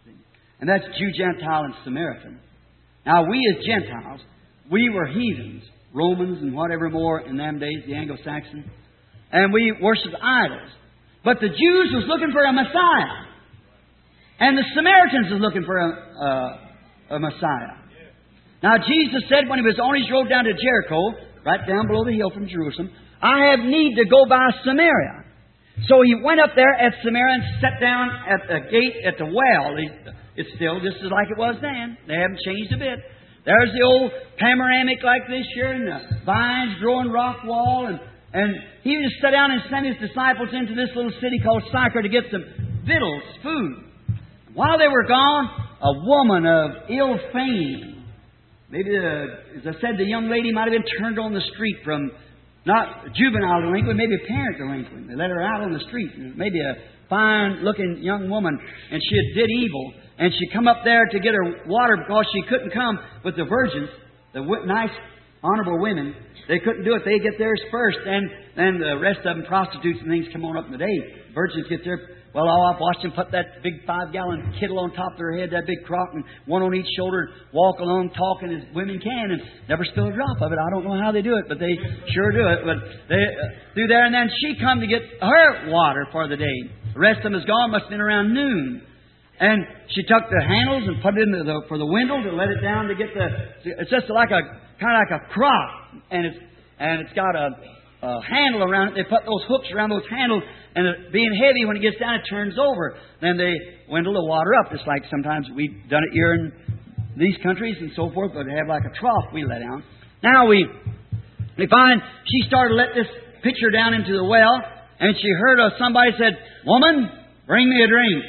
And that's Jew, Gentile, and Samaritan. Now we as Gentiles, we were heathens, Romans and whatever more in them days, the Anglo-Saxons. And we worshipped idols. But the Jews was looking for a Messiah. And the Samaritans was looking for a, uh, a Messiah. Now Jesus said when He was on His road down to Jericho, right down below the hill from Jerusalem, I have need to go by Samaria. So He went up there at Samaria and sat down at the gate at the well. It's still just like it was then. They haven't changed a bit. There's the old panoramic like this here, and the vines growing rock wall. And, and He just sat down and sent His disciples into this little city called Sychar to get some victuals, food. While they were gone, a woman of ill fame, maybe, the, as I said, the young lady might have been turned on the street from not juvenile delinquent, maybe a parent delinquent. They let her out on the street. Maybe a fine-looking young woman, and she had did evil. And she come up there to get her water because she couldn't come with the virgins, the w- nice, honorable women. They couldn't do it. They get theirs first. And then the rest of them, prostitutes and things, come on up in the day. Virgins get there. Well, I've watched them put that big five-gallon kittle on top of their head, that big crock, and one on each shoulder, walk along talking as women can, and never spill a drop of it. I don't know how they do it, but they sure do it. But they uh, do there, and then she come to get her water for the day. The rest of them is gone. Must have been around noon. And she took the handles and put it in the, for the window to let it down to get the... It's just like a kind of like a crock, and it's and it's got a, a handle around it. They put those hooks around those handles, and it, being heavy, when it gets down, it turns over. Then they windle the water up. It's like sometimes we've done it here in these countries and so forth, but they have like a trough we let down. Now we we find she started to let this pitcher down into the well, and she heard of somebody said, "Woman, bring me a drink."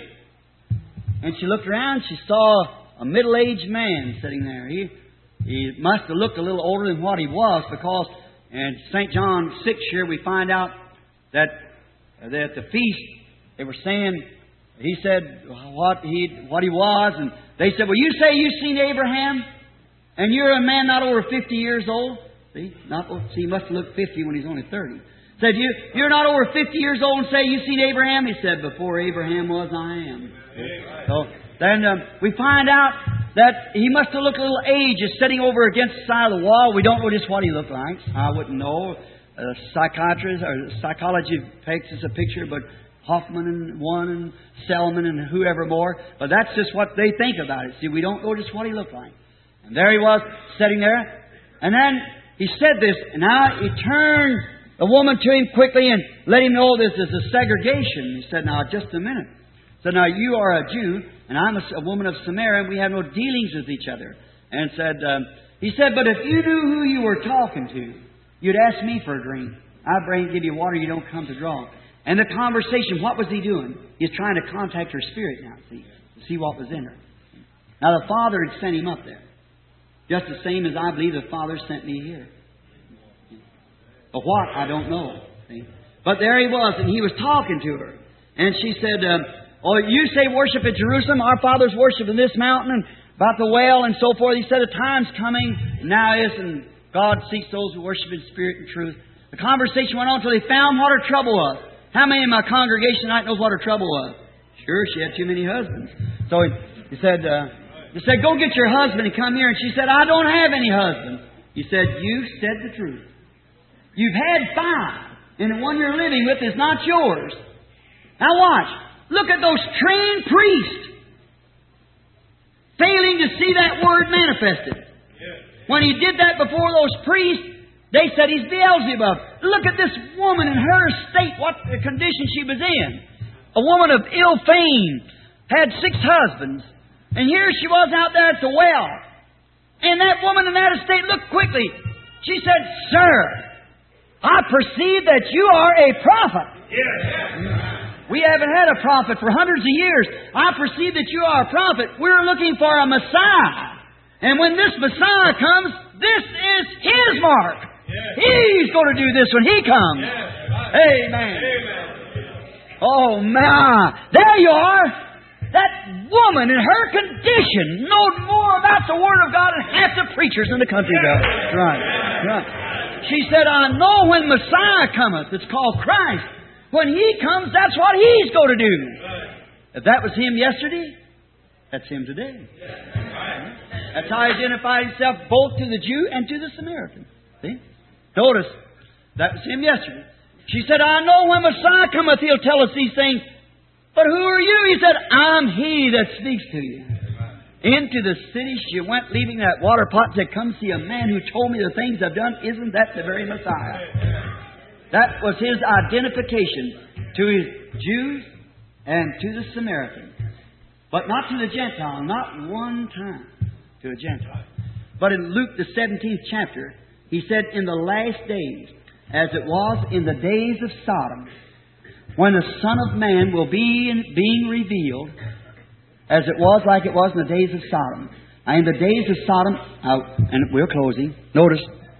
And she looked around, she saw a middle-aged man sitting there. He he must have looked a little older than what he was, because in Saint John six here we find out that, that at the feast they were saying, he said what he what he was, and they said, "Well, you say you've seen Abraham, and you're a man not over fifty years old." See, not see, he must have looked fifty when he's only thirty. Said, you, you're not over fifty years old and say you've seen Abraham? He said, "Before Abraham was, I am." So then um, we find out that he must have looked a little aged, just sitting over against the side of the wall. We don't know just what he looked like. I wouldn't know. A psychiatrist or psychology takes us a picture, but Hoffman and one and Selman and whoever more. But that's just what they think about it. See, we don't know just what he looked like. And there he was, sitting there. And then he said this, and now he turned the woman to him quickly and let him know this is a segregation. He said, "Now, just a minute." So now you are a Jew, and I'm a, a woman of Samaria, and we have no dealings with each other. And said, um, he said, "But if you knew who you were talking to, you'd ask me for a drink. I bring, give you water you don't come to draw." And the conversation, what was he doing? He's trying to contact her spirit now, see, to see what was in her. Now the Father had sent him up there, just the same as I believe the Father sent me here. But what, I don't know. See? But there he was, and he was talking to her. And she said, um, "Oh, you say worship at Jerusalem. Our fathers worship in this mountain, and about the well and so forth." He said, "A time's coming, and now is, and God seeks those who worship in spirit and truth." The conversation went on until they found what her trouble was. How many in my congregation tonight knows what her trouble was? Sure, she had too many husbands. So he, he said, uh, he said, "Go get your husband and come here." And she said, "I don't have any husband." He said, "You said the truth. You've had five, and the one you're living with is not yours." Now watch. Look at those trained priests failing to see that word manifested. When he did that before those priests, they said he's Beelzebub. Look at this woman in her state, what the condition she was in. A woman of ill fame, had six husbands, and here she was out there at the well. And that woman in that estate looked quickly. She said, "Sir, I perceive that you are a prophet." Yes. "We haven't had a prophet for hundreds of years. I perceive that you are a prophet. We're looking for a Messiah. And when this Messiah comes, this is His mark. Yes. He's going to do this when He comes." Yes. Amen. Amen. Oh, my. There you are. That woman in her condition knowed more about the Word of God than half the preachers in the country do. Yes. Right. Right. She said, "I know when Messiah cometh." It's called Christ. When He comes, that's what He's going to do. If that was Him yesterday, that's Him today. That's how He identified Himself both to the Jew and to the Samaritan. See? Notice, that was Him yesterday. She said, "I know when Messiah cometh, He'll tell us these things. But who are you?" He said, "I'm He that speaks to you." Into the city she went, leaving that water pot, and said, "Come see a man who told me the things I've done. Isn't that the very Messiah?" That was His identification to His Jews and to the Samaritan. But not to the Gentile, not one time to a Gentile. But in Luke the seventeenth chapter, He said, "In the last days, as it was in the days of Sodom, when the Son of Man will be in, being revealed, as it was like it was in the days of Sodom. In the days of Sodom, uh, and we're closing, notice,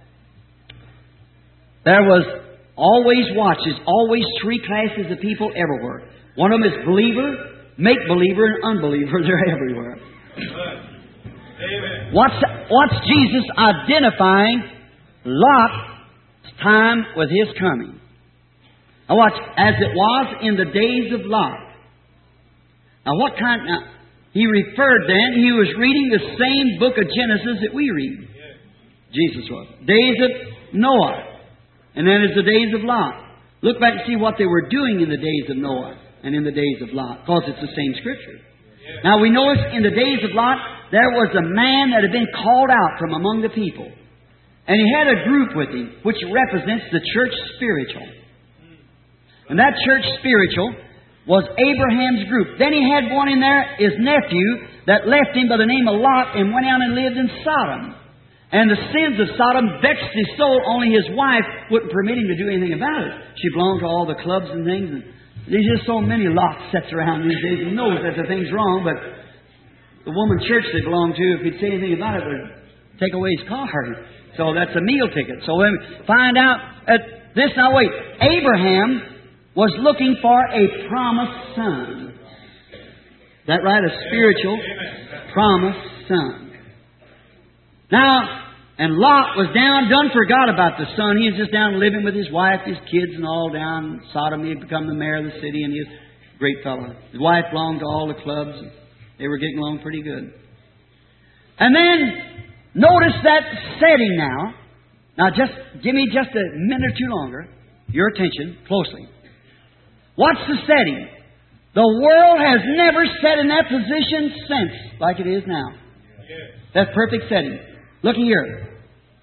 there was always watches, always three classes of people everywhere. One of them is believer, make-believer, and unbeliever. They're everywhere. Amen. What's, what's Jesus identifying Lot's time with His coming? Now watch, as it was in the days of Lot. Now what kind... Now, he referred then, he was reading the same book of Genesis that we read. Jesus was. Days of Noah. And then it's the days of Lot. Look back and see what they were doing in the days of Noah and in the days of Lot, because it's the same Scripture. Now we notice in the days of Lot, there was a man that had been called out from among the people. And he had a group with him, which represents the church spiritual. And that church spiritual was Abraham's group. Then he had one in there, his nephew, that left him by the name of Lot and went out and lived in Sodom. And the sins of Sodom vexed his soul, only his wife wouldn't permit him to do anything about it. She belonged to all the clubs and things. And there's just so many Lots sets around these days and knows that the thing's wrong, but the woman church they belonged to, if he'd say anything about it, would take away his car. So that's a meal ticket. So then find out at this. Now wait, Abraham was looking for a promised son. Is that right? A spiritual promised son. Now, and Lot was down, done forgot about the son. He was just down living with his wife, his kids, and all down in Sodom. He had become the mayor of the city, and he was a great fellow. His wife belonged to all the clubs. And they were getting along pretty good. And then, notice that setting now. Now, just give me just a minute or two longer. Your attention, closely. What's the setting? The world has never sat in that position since, like it is now. That's perfect setting. Look here.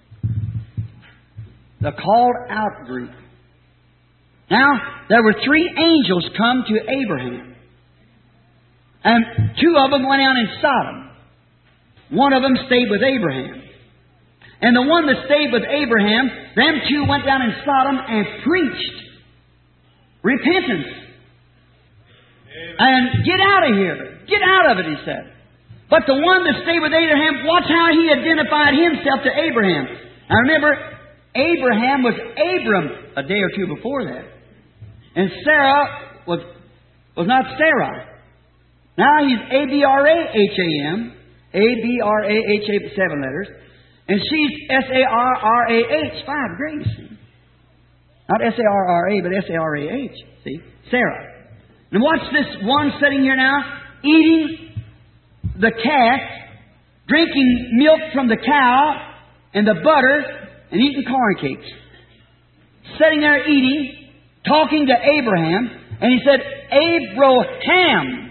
The called out group. Now, there were three angels come to Abraham. And two of them went out in Sodom. One of them stayed with Abraham. And the one that stayed with Abraham, them two went down in Sodom and preached repentance. And get out of here. Get out of it, he said. But the one that stayed with Abraham, watch how he identified himself to Abraham. Now remember, Abraham was Abram a day or two before that. And Sarah was, was not Sarah. Now he's A B R A H A M. A B R A H A, seven letters. And she's S A R R A H, five grace. Not S A R R A, but S A R A H. See? Sarah. And watch this one sitting here now, eating the calf, drinking milk from the cow, and the butter, and eating corn cakes. Sitting there eating, talking to Abraham, and he said, Abraham.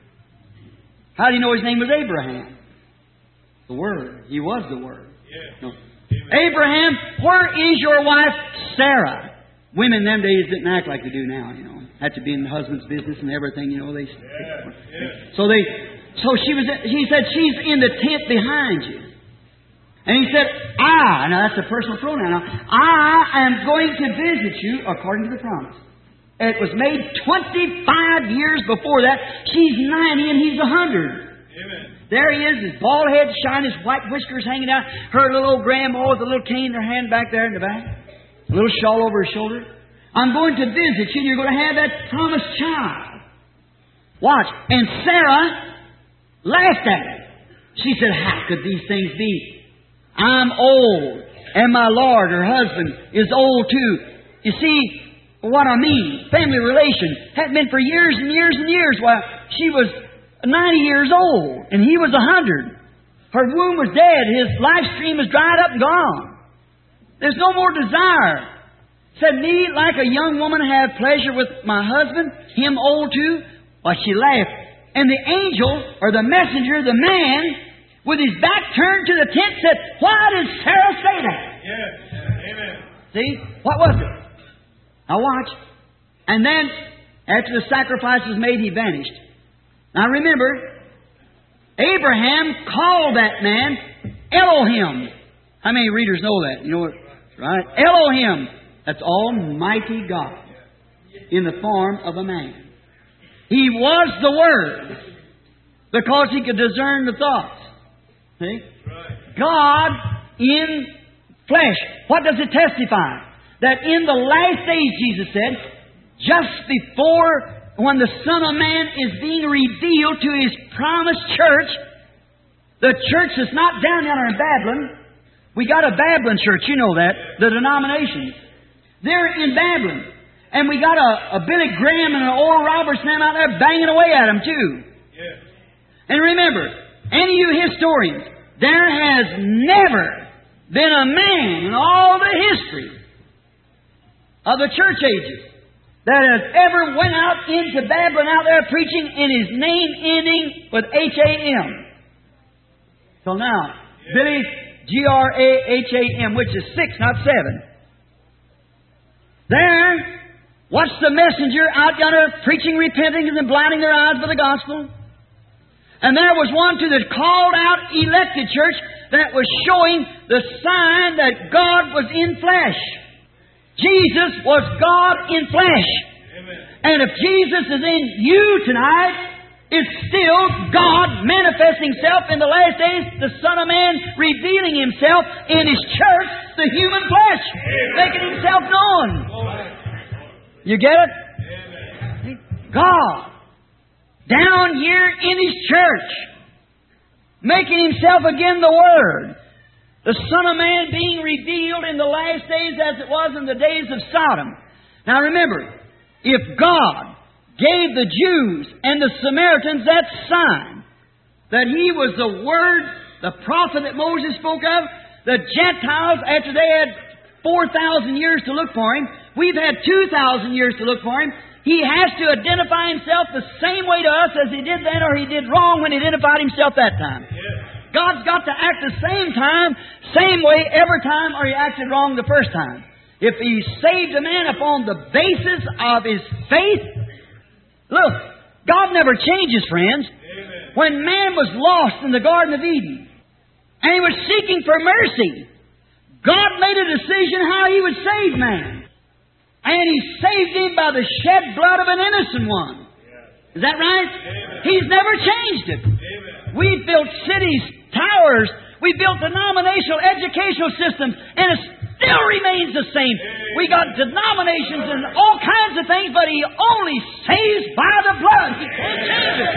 How do you know his name was Abraham? The Word. He was the Word. No. Abraham, where is your wife Sarah? Women in them days didn't act like they do now, you know. Had to be in the husband's business and everything, you know. They, yeah, yeah. So they, so she was. He said, she's in the tent behind you. And he said, I. Now that's a personal pronoun. Now, I am going to visit you according to the promise. It was made twenty-five years before that. She's ninety and he's a hundred. Amen. There he is, his bald head shining, his white whiskers hanging out. Her little old grandma with a little cane in her hand back there in the back. A little shawl over her shoulder. I'm going to visit you and you're going to have that promised child. Watch. And Sarah laughed at it. She said, how could these things be? I'm old. And my Lord, her husband, is old too. You see what I mean? Family relation. Hadn't been for years and years and years. While she was ninety years old and he was a hundred. Her womb was dead. His life stream was dried up and gone. There's no more desire. Said, me, like a young woman, have pleasure with my husband, him old too. Why, she laughed. And the angel, or the messenger, the man, with his back turned to the tent, said, why did Sarah say that? Yes. Amen. See? What was it? Now watch. And then, after the sacrifice was made, he vanished. Now remember, Abraham called that man Elohim. How many readers know that? You know what? Right? Elohim. That's Almighty God in the form of a man. He was the Word because He could discern the thoughts. See? God in flesh. What does it testify? That in the last days, Jesus said, just before when the Son of Man is being revealed to His promised church, the church is not down there in Babylon. We got a Babylon church, you know that, the denominations. They're in Babylon. And we got a, a Billy Graham and an Oral Roberts and them out there banging away at them too. Yes. And remember, any of you historians, there has never been a man in all the history of the church ages that has ever went out into Babylon out there preaching in his name ending with H A M. So now, yes. Billy G R A H A M, which is six, not seven. There, what's the messenger out yonder preaching repentance and blinding their eyes by the gospel? And there was one to the called out elected church that was showing the sign that God was in flesh. Jesus was God in flesh. Amen. And if Jesus is in you tonight, it's still God manifesting Himself in the last days, the Son of Man revealing Himself in His church, the human flesh, Amen. Making Himself known. You get it? Amen. God, down here in His church, making Himself again the Word. The Son of Man being revealed in the last days as it was in the days of Sodom. Now remember, if God gave the Jews and the Samaritans that sign, that He was the Word, the prophet that Moses spoke of, the Gentiles, after they had four thousand years to look for Him, we've had two thousand years to look for Him. He has to identify Himself the same way to us as He did then, or He did wrong when He identified Himself that time. Yeah. God's got to act the same time, same way every time, or He acted wrong the first time. If He saved a man upon the basis of his faith, look, God never changes, friends. Amen. When man was lost in the Garden of Eden, and he was seeking for mercy, God made a decision how He would save man. And He saved him by the shed blood of an innocent one. Is that right? Amen. He's never changed it. Amen. We've built cities, towers, we built denominational educational systems, and it still remains the same. Amen. We got denominations and all kinds of things, but He only saves by the blood. He can't change it.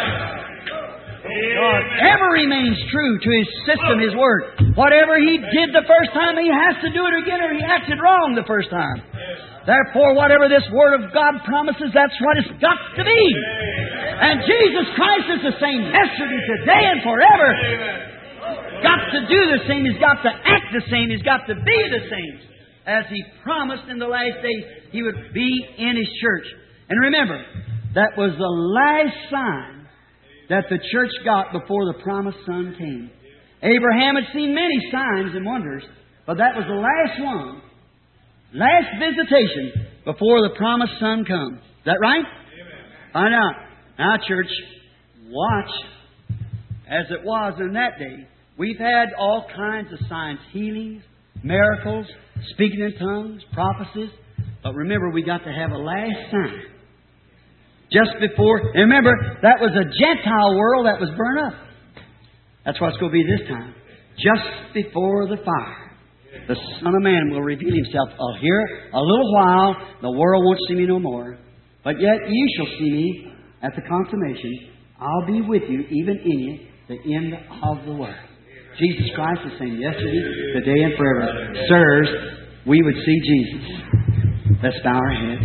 God ever remains true to His system, His Word. Whatever He did the first time, He has to do it again, or He acted wrong the first time. Therefore, whatever this Word of God promises, that's what it's got to be. And Jesus Christ is the same yesterday, today, and forever. Got to do the same. He's got to act the same. He's got to be the same. As He promised in the last days, He would be in His church. And remember, that was the last sign that the church got before the promised Son came. Abraham had seen many signs and wonders, but that was the last one. Last visitation before the promised Son comes. Is that right? Amen. Find out. Now, church, watch as it was in that day. We've had all kinds of signs, healings, miracles, speaking in tongues, prophecies. But remember, we got to have a last sign. Just before, and remember, that was a Gentile world that was burned up. That's what it's going to be this time. Just before the fire, the Son of Man will reveal Himself. Oh, here, a little while, the world won't see me no more. But yet you shall see me at the consummation. I'll be with you, even in you, the end of the world. Jesus Christ the same yesterday, today, and forever. Sirs, we would see Jesus. Let's bow our heads.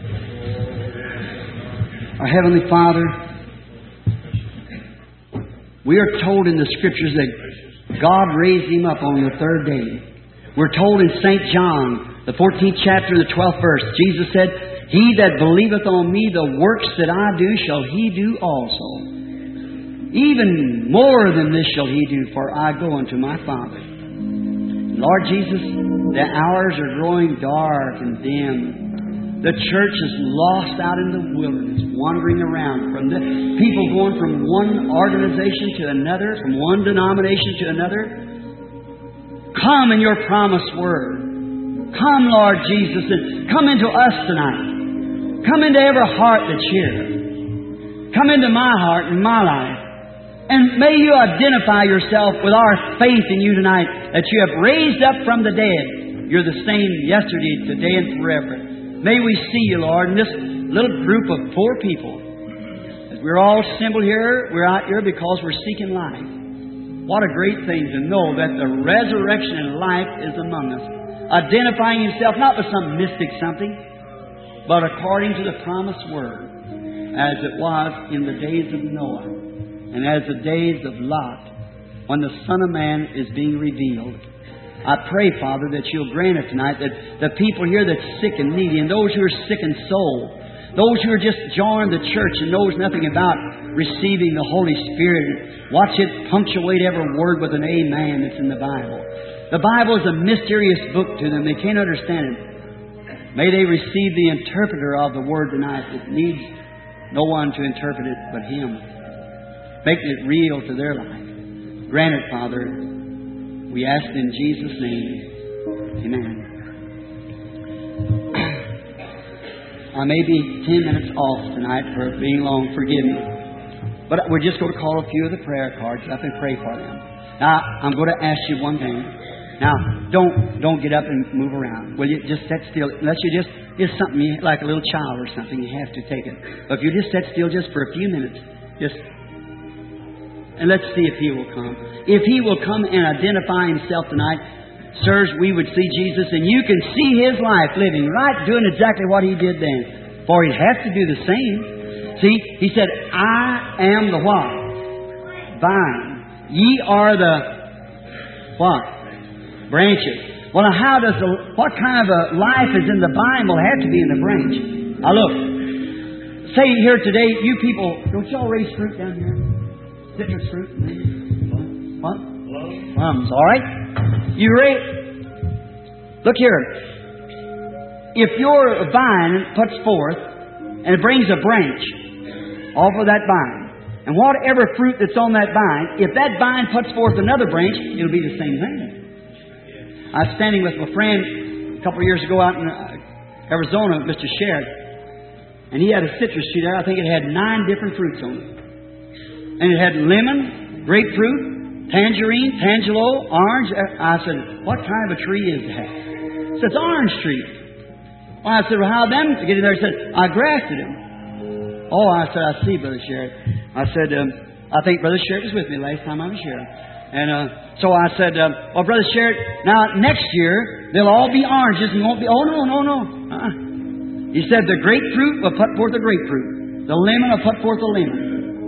Our Heavenly Father, we are told in the Scriptures that God raised Him up on the third day. We're told in Saint John, the fourteenth chapter, the twelfth verse, Jesus said, He that believeth on me, the works that I do, shall he do also. Even more than this shall he do, for I go unto my Father. Lord Jesus, the hours are growing dark and dim. The church is lost out in the wilderness, wandering around. From the people going from one organization to another, from one denomination to another. Come in Your promised Word. Come, Lord Jesus, and come into us tonight. Come into every heart that's here. Come into my heart and my life. And may You identify Yourself with our faith in You tonight, that You have raised up from the dead. You're the same yesterday, today, and forever. May we see You, Lord, in this little group of poor people. As we're all assembled here, we're out here because we're seeking life. What a great thing to know that the resurrection and life is among us. Identifying Himself not with some mystic something, but according to the promised Word, as it was in the days of Noah and as the days of Lot, when the Son of Man is being revealed. I pray, Father, that You'll grant it tonight, that the people here that's sick and needy, and those who are sick in soul, those who are just joined the church and knows nothing about receiving the Holy Spirit, watch it punctuate every word with an amen that's in the Bible. The Bible is a mysterious book to them. They can't understand it. May they receive the interpreter of the Word tonight that needs no one to interpret it but Him, making it real to their life. Grant it, Father. We ask in Jesus' name. Amen. I may be ten minutes off tonight for being long. Forgive me. But we're just going to call a few of the prayer cards up and pray for them. Now, I'm going to ask you one thing. Now, don't don't get up and move around. Will you just sit still? Unless you just, just something you, like a little child or something, you have to take it. But if you just sit still just for a few minutes, just, and let's see if He will come. If He will come and identify Himself tonight, sirs, we would see Jesus, and you can see His life living right, doing exactly what He did then. For He has to do the same. See, He said, I am the what? Vine. Ye are the what? Branches. Well, now how does the, what kind of a life is in the vine will have to be in the branch? Now look, say here today, you people, don't y'all raise fruit down here? Citrus fruit? What? Plums, all right? You raise, look here. If your vine puts forth and it brings a branch off of that vine, and whatever fruit that's on that vine, if that vine puts forth another branch, it'll be the same thing. I was standing with my friend a couple of years ago out in Arizona, Mister Sherrod, and he had a citrus tree there. I think it had nine different fruits on it. And it had lemon, grapefruit, tangerine, tangelo, orange. I said, what kind of a tree is that? He said, it's an orange tree. Well, I said, well, how them to get in there? He said, I grafted them. Oh, I said, I see, Brother Sherrod. I said, um, I think Brother Sherrod was with me last time I was here. And uh, so I said, uh, well, Brother Sherrod, now next year, they'll all be oranges and won't be, oh, no, no, no. Uh-uh. He said, the grapefruit will put forth a grapefruit. The lemon will put forth a lemon.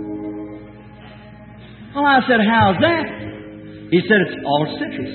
Well, I said, how's that? He said, it's all citrus.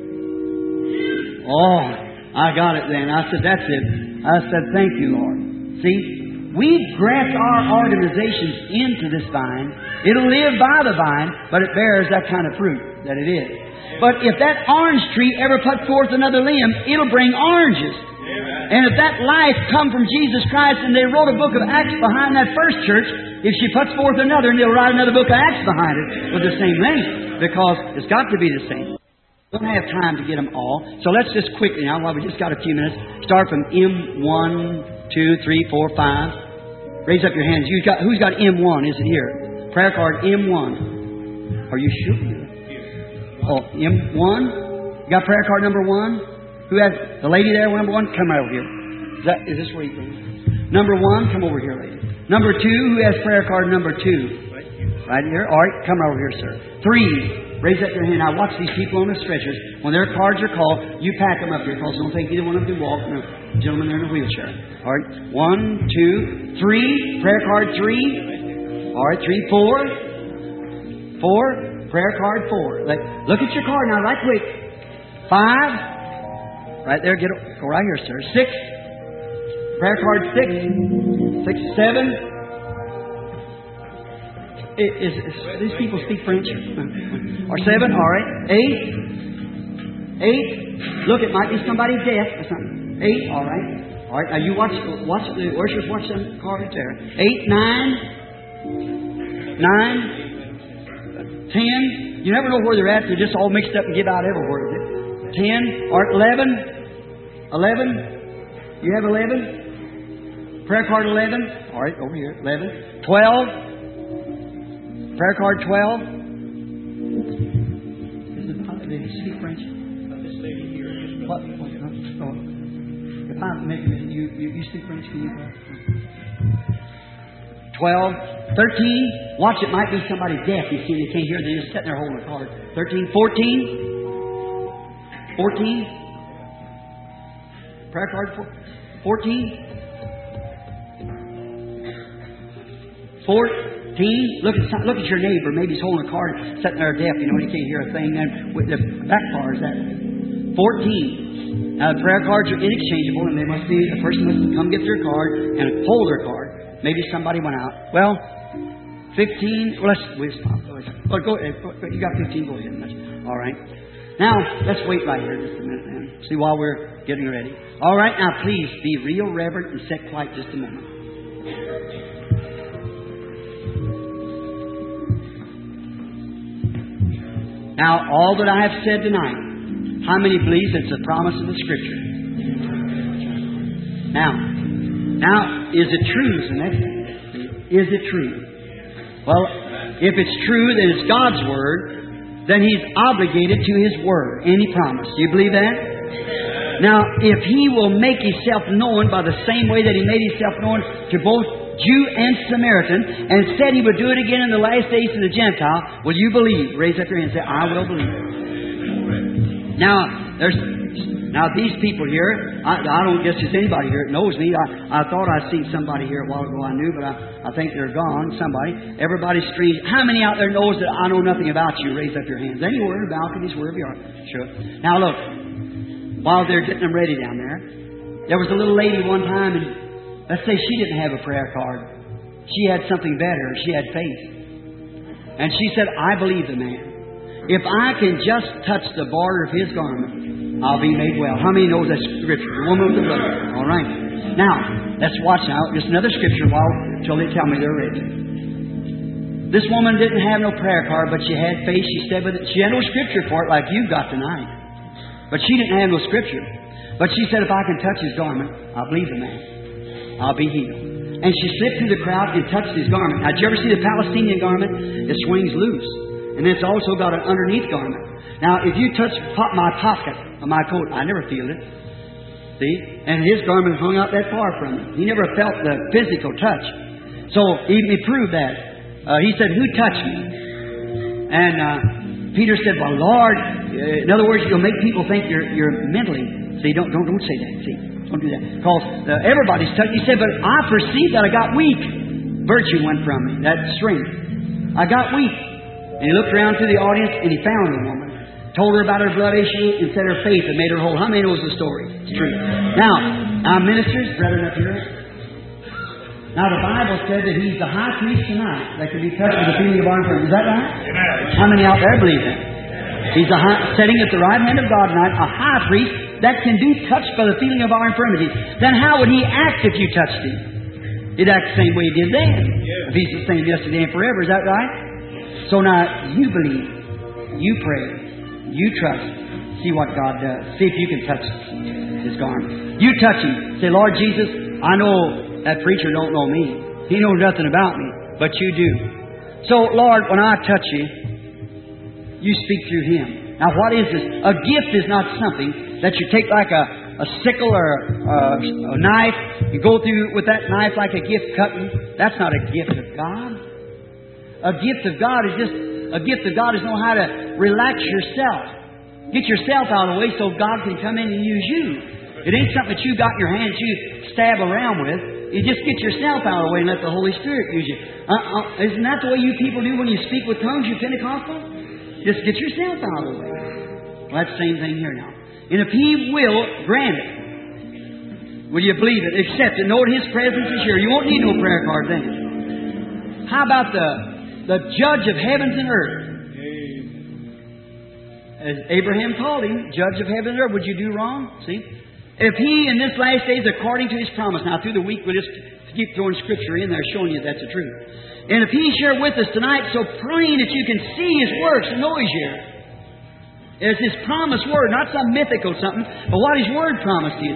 Oh, I got it then. I said, that's it. I said, thank you, Lord. See, we graft our organizations into this vine. It'll live by the vine, but it bears that kind of fruit that it is. But if that orange tree ever put forth another limb, it'll bring oranges. And if that life come from Jesus Christ, and they wrote a book of Acts behind that first church, if she puts forth another, and they'll write another book of Acts behind it with the same name, because it's got to be the same. We don't have time to get them all. So let's just quickly now, while we just got a few minutes, start from M one, two, three, four, five. Raise up your hands. Who's got, who's got M one? Is it here? Prayer card M one. Are you sure? Oh, M one? You got prayer card number one? Who has the lady there? Number one, come over here. Is that is this where you go? Number one, come over here, lady. Number two, who has prayer card number two? Right here. All right, come over here, sir. Three, raise up your hand. Now watch these people on the stretchers. When their cards are called, you pack them up here, because don't think either one of them can walk. No, gentlemen, they're in a wheelchair. All right, one, two, three. Prayer card three. All right, three, four, four. Prayer card four. Like, look at your card now, right quick. Five. Right there, get go right here, sir. Six. Prayer card six. Six, seven. Is, is, these people speak French? Or seven, all right. Eight. Eight. Look, it might be somebody deaf or something. Eight, all right. All right, now you watch, watch the worshipers watch the card there. Eight, nine. Nine. Ten. You never know where they're at. They're just all mixed up and give out everywhere. Ten. Or eleven. Eleven. You have eleven? Prayer card eleven. All right, over here. Eleven. Twelve. Prayer card twelve. Did you speak French? This lady here. What? Oh. If I make a minute, you, you, you speak French, can you? twelve. thirteen. Watch, it might be somebody deaf. You see, they can't hear. They're just sitting there holding a card. thirteen. fourteen. fourteen. Prayer card fourteen. fourteen. Look at look at your neighbor. Maybe he's holding a card, sitting there deaf. You know, he can't hear a thing. And with the back bar is that fourteen. Now the prayer cards are inexchangeable, and they must be the person must come get their card and hold their card. Maybe somebody went out. Well, fifteen. Well, let's we'll stop. Well, go ahead. You got fifteen. Go ahead. All right. Now let's wait right here just a minute, man. See while we're getting ready. All right. Now please be real reverent and sit quiet just a moment. Now, all that I have said tonight, how many believe it's a promise of the Scripture? Now, now, is it true? Is the next thing. Is it true? Well, if it's true that it's God's Word, then He's obligated to His Word, any promise. Do you believe that? Now, if He will make Himself known by the same way that He made Himself known to both Jew and Samaritan, and said He would do it again in the last days to the Gentile, will you believe? Raise up your hand and say, I will believe. Now, there's now these people here, I, I don't guess there's anybody here that knows me. I, I thought I'd seen somebody here a while ago I knew, but I, I think they're gone. Somebody. Everybody's street. How many out there knows that I know nothing about you? Raise up your hands. Anywhere, balconies, wherever you are. Sure. Now look, while they're getting them ready down there, there was a little lady one time, and let's say she didn't have a prayer card. She had something better. She had faith. And she said, I believe the man. If I can just touch the border of his garment, I'll be made well. How many knows that Scripture? The woman with the blood. All right. Now, let's watch now. Just another Scripture while till they tell me they're ready. This woman didn't have no prayer card, but she had faith. She said with it. She had no Scripture for it like you've got tonight. But she didn't have no Scripture. But she said, if I can touch his garment, I'll believe the man. I'll be healed. And she slipped through the crowd and touched his garment. Now, did you ever see the Palestinian garment? It swings loose. And it's also got an underneath garment. Now, if you touch my pocket of my coat, I never feel it. See? And his garment hung out that far from him. He never felt the physical touch. So, he, he proved that. Uh, he said, who touched me? And uh, Peter said, well, Lord, uh, in other words, you'll make people think you're, you're mentally. See, don't, don't, don't say that. See? Don't do that. Because uh, everybody's touched. He said, but I perceived that I got weak. Virtue went from me. That strength. I got weak. And he looked around to the audience and he found the woman. Told her about her blood issue and said her faith had made her whole. How many knows the story? It's true. Now, our ministers, brethren up here. Now the Bible said that He's the high priest tonight that can be touched with the feeling of our infirmity. Is that right? Amen. How many out there believe that? He's a high, sitting at the right hand of God tonight, a high priest that can be touched by the feeling of our infirmity. Then how would He act if you touched Him? He'd act the same way He did then. Yeah. If He's the same yesterday and forever. Is that right? So now you believe, you pray, you trust. See what God does. See if you can touch His garment. You touch Him. Say, Lord Jesus, I know that preacher don't know me. He knows nothing about me, but you do. So, Lord, when I touch you, you speak through Him. Now, what is this? A gift is not something that you take like a, a sickle or a, a knife. You go through with that knife like a gift cutting. That's not a gift of God. A gift of God is just, a gift of God is know how to relax yourself. Get yourself out of the way so God can come in and use you. It ain't something that you got in your hands you stab around with. You just get yourself out of the way and let the Holy Spirit use you. Uh, uh, isn't that the way you people do when you speak with tongues, you Pentecostal? Just get yourself out of the way. Well, that's the same thing here now. And if He will, grant it. Will you believe it? Accept it. Know that His presence is here. You won't need no prayer card then. How about the the judge of heavens and earth? As Abraham called Him, judge of heaven and earth. Would you do wrong? See? If He in this last days, according to His promise. Now through the week we'll just keep throwing Scripture in there showing you that's the truth. And if He's here with us tonight, so praying that you can see His works and know He's here. It's His promised Word, not some mythical something, but what His Word promised you.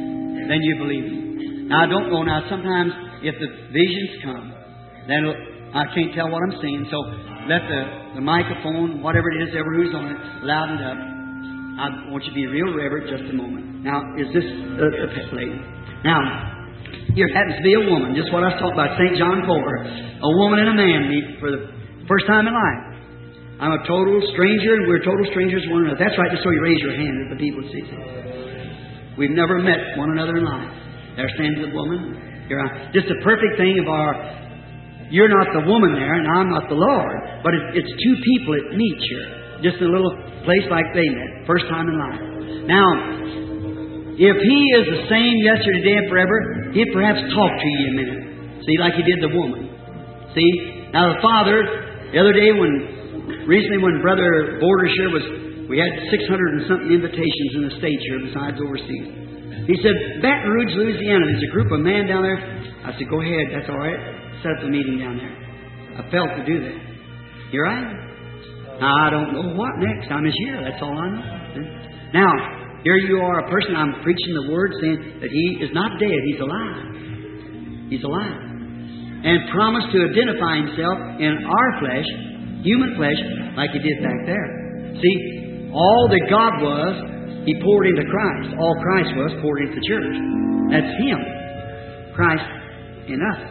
Then you believe Him. Now I don't know now, sometimes if the visions come, then I can't tell what I'm saying, so let the, the microphone, whatever it is, ever who's on it, louden it up. I want you to be real reverent just a moment. Now, is this a, a pet lady? Now, here happens to be a woman, just what I was talking about, Saint John four. A woman and a man meet for the first time in life. I'm a total stranger, and we're total strangers to one another. That's right, just so you raise your hand that the people see. We've never met one another in life. There stands a woman. Here I, just a perfect thing of our... You're not the woman there, and I'm not the Lord. But it, it's two people that meet here. Just in a little place like they met. First time in life. Now, if He is the same yesterday, today, and forever, He'd perhaps talk to you a minute. See, like He did the woman. See? Now, the Father, the other day when... Recently when Brother Bordersher was... We had six hundred and something invitations in the States here besides overseas. He said, Baton Rouge, Louisiana, there's a group of men down there. I said, go ahead, that's all right. Set up a meeting down there. I felt to do that. Here I am. Now, I don't know what next. I'm His here. That's all I know. Now, here you are, a person, I'm preaching the Word saying that He is not dead. He's alive. He's alive. And promised to identify Himself in our flesh, human flesh, like He did back there. See, all that God was, He poured into Christ. All Christ was poured into the church. That's Him. Christ in us.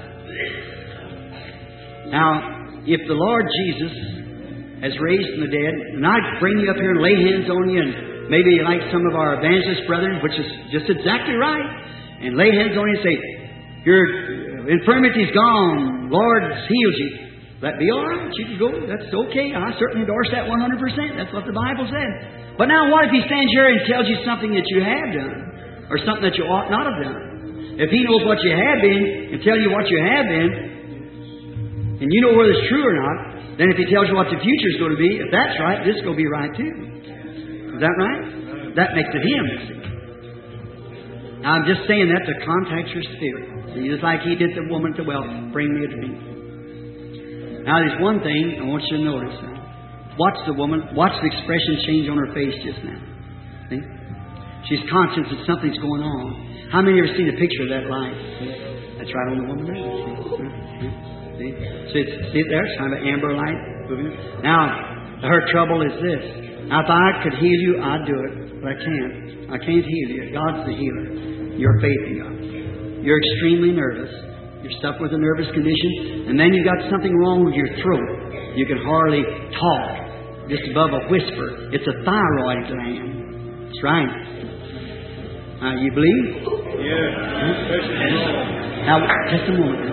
Now, if the Lord Jesus has raised from the dead, and I bring you up here and lay hands on you, and maybe like some of our evangelist brethren, which is just exactly right, and lay hands on you and say, your infirmity's gone, Lord's healed you. That be all right. You can go. That's okay. I certainly endorse that one hundred percent. That's what the Bible said. But now what if He stands here and tells you something that you have done, or something that you ought not have done? If He knows what you have been and tell you what you have been, and you know whether it's true or not, then if He tells you what the future is going to be, if that's right, this is going to be right too. Is that right? That makes it Him, you see. Now, I'm just saying that to contact your spirit. See, just like He did the woman to, well, bring me a drink. Now, there's one thing I want you to notice now. Watch the woman, watch the expression change on her face just now. See? She's conscious that something's going on. How many have ever seen a picture of that light? That's right on the woman there. See? See, see it there? It's kind of an amber light. Now, her trouble is this. Now, if I could heal you, I'd do it. But I can't. I can't heal you. God's the healer. Your faith in God. You're extremely nervous. You're stuck with a nervous condition. And then you've got something wrong with your throat. You can hardly talk. Just above a whisper. It's a thyroid gland. That's right. Now, you believe? Yeah. Now, just a moment.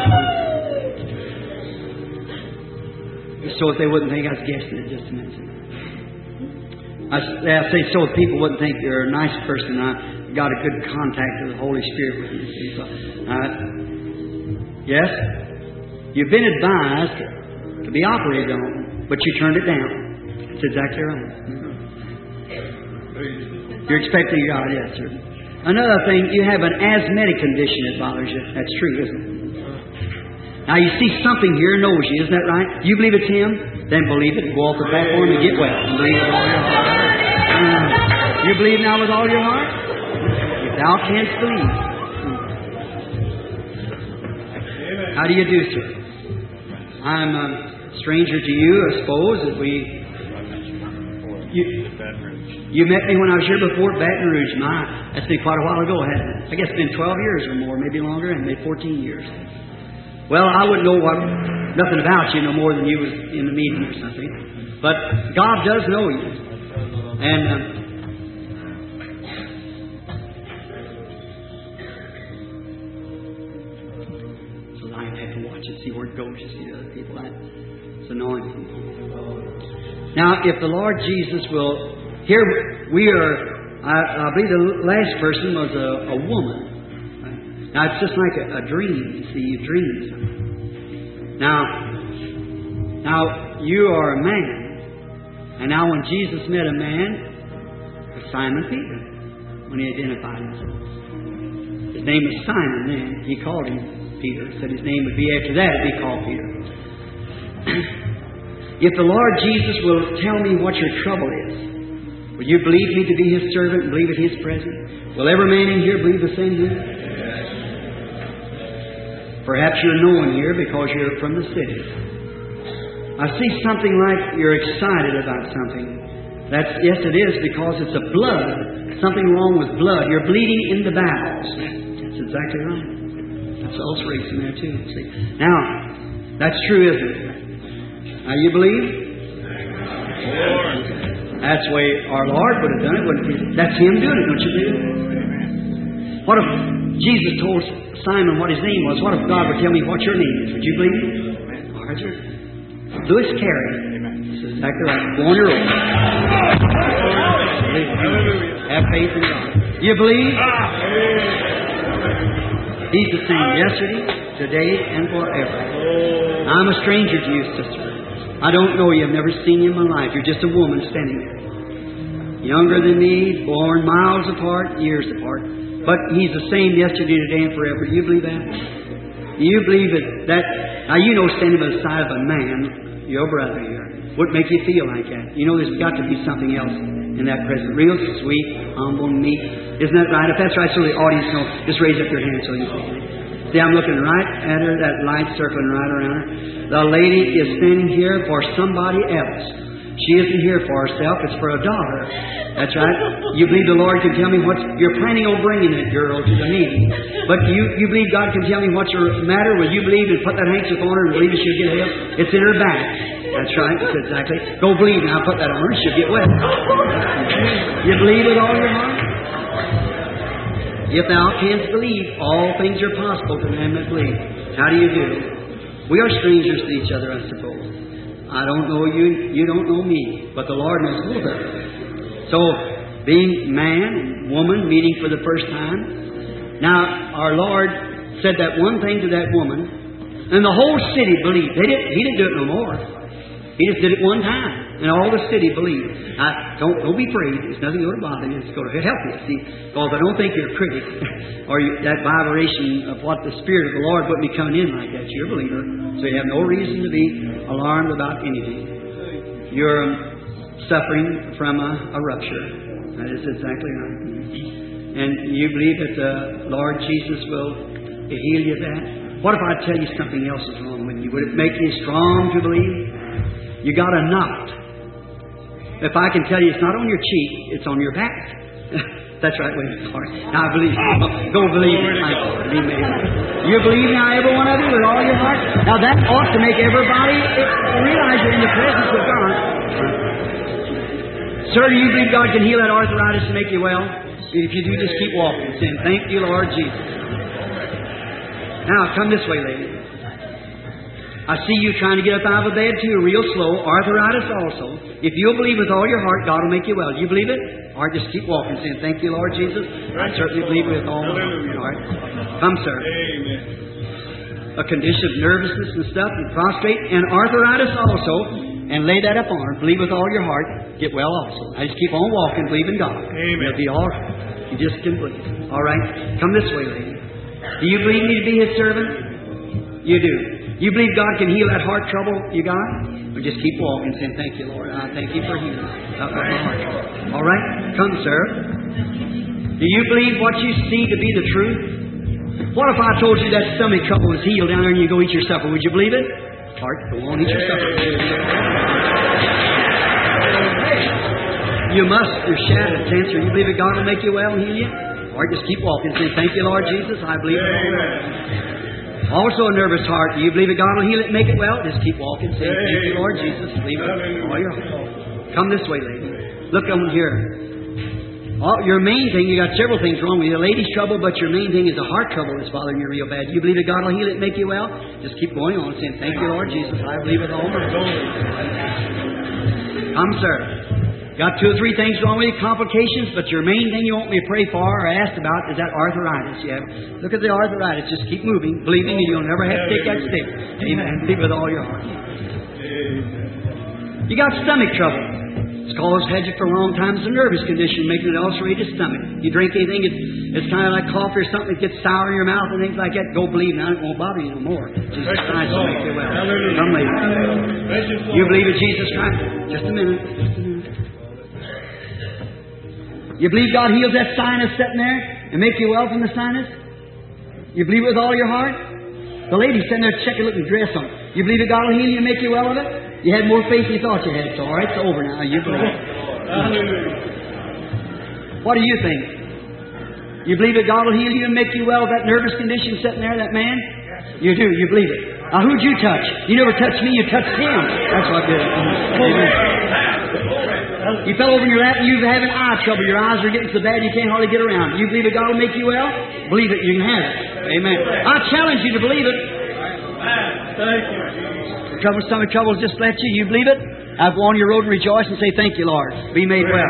So that they wouldn't think I was guessing it just a minute. I, I say so that people wouldn't think you're a nice person. I got a good contact with the Holy Spirit with you. See, so, uh, yes, you've been advised to be operated on, but you turned it down. That's exactly right. You're expecting God, yes, sir. Another thing, you have an asthmatic condition that bothers you. That's true, isn't it? Now you see something here knows you, isn't that right? You believe it's Him, then believe it. Go off the platform and get well. And believe it with all your heart. Uh, you believe now with all your heart? If thou canst believe. How do you do, sir? I'm a stranger to you, I suppose. That we, you, you met me when I was here before at Baton Rouge. My, that's been quite a while ago, hasn't it? I guess it's been twelve years or more, maybe longer, and maybe fourteen years. Well, I wouldn't know what, nothing about you no more than you was in the meeting or something. But God does know you. And uh, so I have to watch it, see where it goes. You see the other people. That it's anointing. Now, if the Lord Jesus will, here we are. I, I believe the last person was a, a woman. Now, it's just like a, a dream. You see, you dream something. Now, now, you are a man. And now when Jesus met a man, it was Simon Peter, when He identified Himself. His name was Simon then. He called him Peter. Said his name would be after that, be called Peter. If the Lord Jesus will tell me what your trouble is, will you believe me to be His servant and believe at His presence? Will every man in here believe the same thing? Perhaps you're known here because you're from the city. I see something like you're excited about something. That's, yes, it is, because it's a blood. Something wrong with blood. You're bleeding in the bowels. That's exactly right. That's ulceration there too. See? Now, that's true, isn't it? Now, you believe? That's the way our Lord would have done it. Wouldn't he? That's Him doing it, don't you believe? What if Jesus told Simon what his name was? What if God would tell me what your name is? Would you believe it? Roger. Louis Carey. This is exactly right. Go on your own. Have faith in God. You believe? He's the same yesterday, today, and forever. I'm a stranger to you, sister. I don't know you. I've never seen you in my life. You're just a woman standing there. Younger than me, born miles apart, years apart. But He's the same yesterday, today, and forever. Do you believe that? Do you believe that? that now, you know, standing by the side of a man, your brother here, what make you feel like that? You know, there's got to be something else in that presence. Real sweet, humble, meek. Isn't that right? If that's right, so the audience know, just raise up your hand so you see. See, I'm looking right at her, that light circling right around her. The lady is standing here for somebody else. She isn't here for herself, it's for a daughter. That's right. You believe the Lord can tell me what you're planning on bringing that girl to the meeting. But you, you believe God can tell me what's the matter? Will you believe and put that handkerchief on her and believe that she'll get healed? It's in her back. That's right. That's exactly. Go believe now. Put that on her. She'll get well. You believe with all your heart? If thou canst believe, all things are possible to them that believe. How do you do? We are strangers to each other, I suppose. I don't know you, you don't know me, but the Lord knows both of us. So, being man and woman meeting for the first time. Now, our Lord said that one thing to that woman, and the whole city believed. They didn't, he didn't do it no more. He just did it one time, and all the city believed. Now, don't, don't be afraid. There's nothing going to bother you. It's going to help you, see. Because I don't think you're a critic, or you, that vibration of what the Spirit of the Lord wouldn't be coming in like that. You're a believer, so you have no reason to be alarmed about anything. You're suffering from a, a rupture. That is exactly right. And you believe that the Lord Jesus will heal you of that? What if I tell you something else is wrong with you? Would it make you strong to believe? You got a knot. If I can tell you it's not on your cheek, it's on your back. That's right. Wait, sorry. Now I believe. Go believe it. Be made. You believe now, every one of you, with all your heart. Now that ought to make everybody realize you're in the presence of God. Sir, do you believe God can heal that arthritis and make you well? If you do, just keep walking, saying, "Thank you, Lord Jesus." Now come this way, lady. I see you trying to get up out of bed too, real slow. Arthritis also. If you'll believe with all your heart, God will make you well. You believe it? Or just keep walking, saying, "Thank you, Lord Jesus." I certainly believe with all my heart. Come, sir. Amen. A condition of nervousness and stuff, and prostrate, and arthritis also. And lay that up on her. Believe with all your heart. Get well also. I just keep on walking, believe in God. Amen. It'll be all right. You just can believe. All right? Come this way, lady. Do you believe me to be His servant? You do. You believe God can heal that heart trouble you got? Or just keep walking, saying, "Thank you, Lord. I thank you for healing my heart." All right? Come, sir. Do you believe what you see to be the truth? What if I told you that stomach trouble was healed down there and you go eat your supper? Would you believe it? Heart, go on, eat your supper. You must. You're shattered, cancer. You believe that God will make you well and heal you? Or just keep walking, saying, "Thank you, Lord Jesus. I believe it." Also a nervous heart. Do you believe that God will heal it and make it well? Just keep walking, saying, "Thank you, Lord Jesus." Believe it. All your heart. Come this way, lady. Look over here. Oh, your main thing, you got several things wrong with you. The lady's trouble, but your main thing is a heart trouble that's bothering you real bad. You believe that God will heal it and make you well? Just keep going on, saying, "Thank you, Lord Jesus. I believe with all my heart." Come, sir. Got two or three things wrong with you, complications, but your main thing you want me to pray for or ask about is that arthritis you have. Look at the arthritis. Just keep moving, believing, and you'll never have to take that stick. Amen. Believe with all your heart. You got stomach trouble. It's caused had you for a long time. It's a nervous condition, making it ulcerated stomach. You drink anything, it's, it's kind of like coffee or something that gets sour in your mouth and things like that. Go believe now, it won't bother you no more. Jesus Christ will make you well. Come, lady. You believe in Jesus Christ? Just a minute. Just a minute. You believe God heals that sinus sitting there and make you well from the sinus? You believe with all your heart? The lady sitting there checking, looking dress on. You believe that God will heal you and make you well of it? You had more faith than you thought you had. So, all right, it's over now. You believe it. What do you think? You believe that God will heal you and make you well of that nervous condition sitting there, that man? You do. You believe it. Now, who'd you touch? You never touched me. You touched him. That's what did it. Amen. You fell over in your lap and you're having eye trouble. Your eyes are getting so bad you can't hardly get around. You believe that God will make you well? Believe it. You can have it. Amen. I challenge you to believe it. Thank you. Trouble, stomach troubles just left you. You believe it? I'll go on your road and rejoice and say, thank you, Lord. Be made well.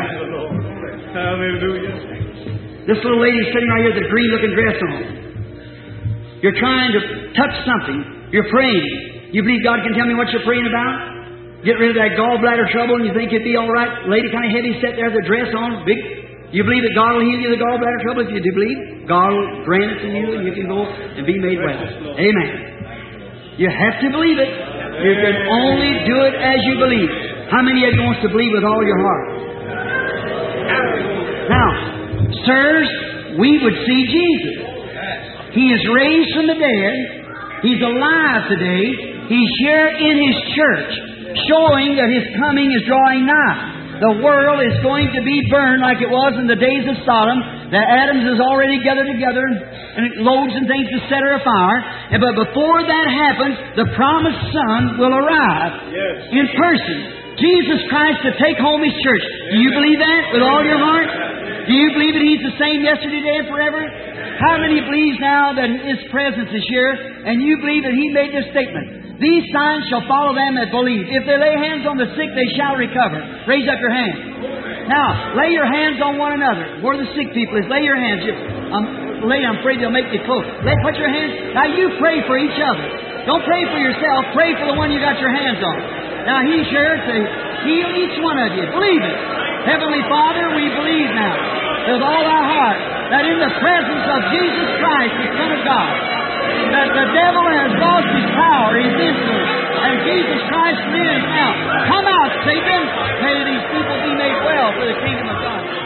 Hallelujah. This little lady sitting right here with a green-looking dress on. You're trying to touch something. You're praying. You believe God can tell me what you're praying about? Get rid of that gallbladder trouble and you think you'd be all right. Lady kind of heavy set there with a dress on. Big. You believe that God will heal you of the gallbladder trouble? If you do believe, God will grant it to you and you can go and be made well. Amen. You have to believe it. You can only do it as you believe. How many of you wants to believe with all your heart? Now, sirs, we would see Jesus. He is raised from the dead. He's alive today. He's here in His church, showing that His coming is drawing nigh. The world is going to be burned like it was in the days of Sodom. The atoms is already gathered together and loads and things to set her afire. But before that happens, the promised Son will arrive Yes. in person. Jesus Christ to take home His church. Do you believe that with all your heart? Do you believe that He's the same yesterday, today, and forever? How many believes now that His presence is here, and you believe that He made this statement? These signs shall follow them that believe. If they lay hands on the sick, they shall recover. Raise up your hand. Now, lay your hands on one another. Where the sick people is, lay your hands. You, um, lady, I'm afraid they'll make you close. Lay, put your hands. Now, you pray for each other. Don't pray for yourself. Pray for the one you got your hands on. Now, He's here to heal each one of you. Believe it. Heavenly Father, we believe now with all our heart that in the presence of Jesus Christ, the Son of God, that the devil has lost his power, his influence, and Jesus Christ lives now. Come out, Satan. May these people be made well for the kingdom of God.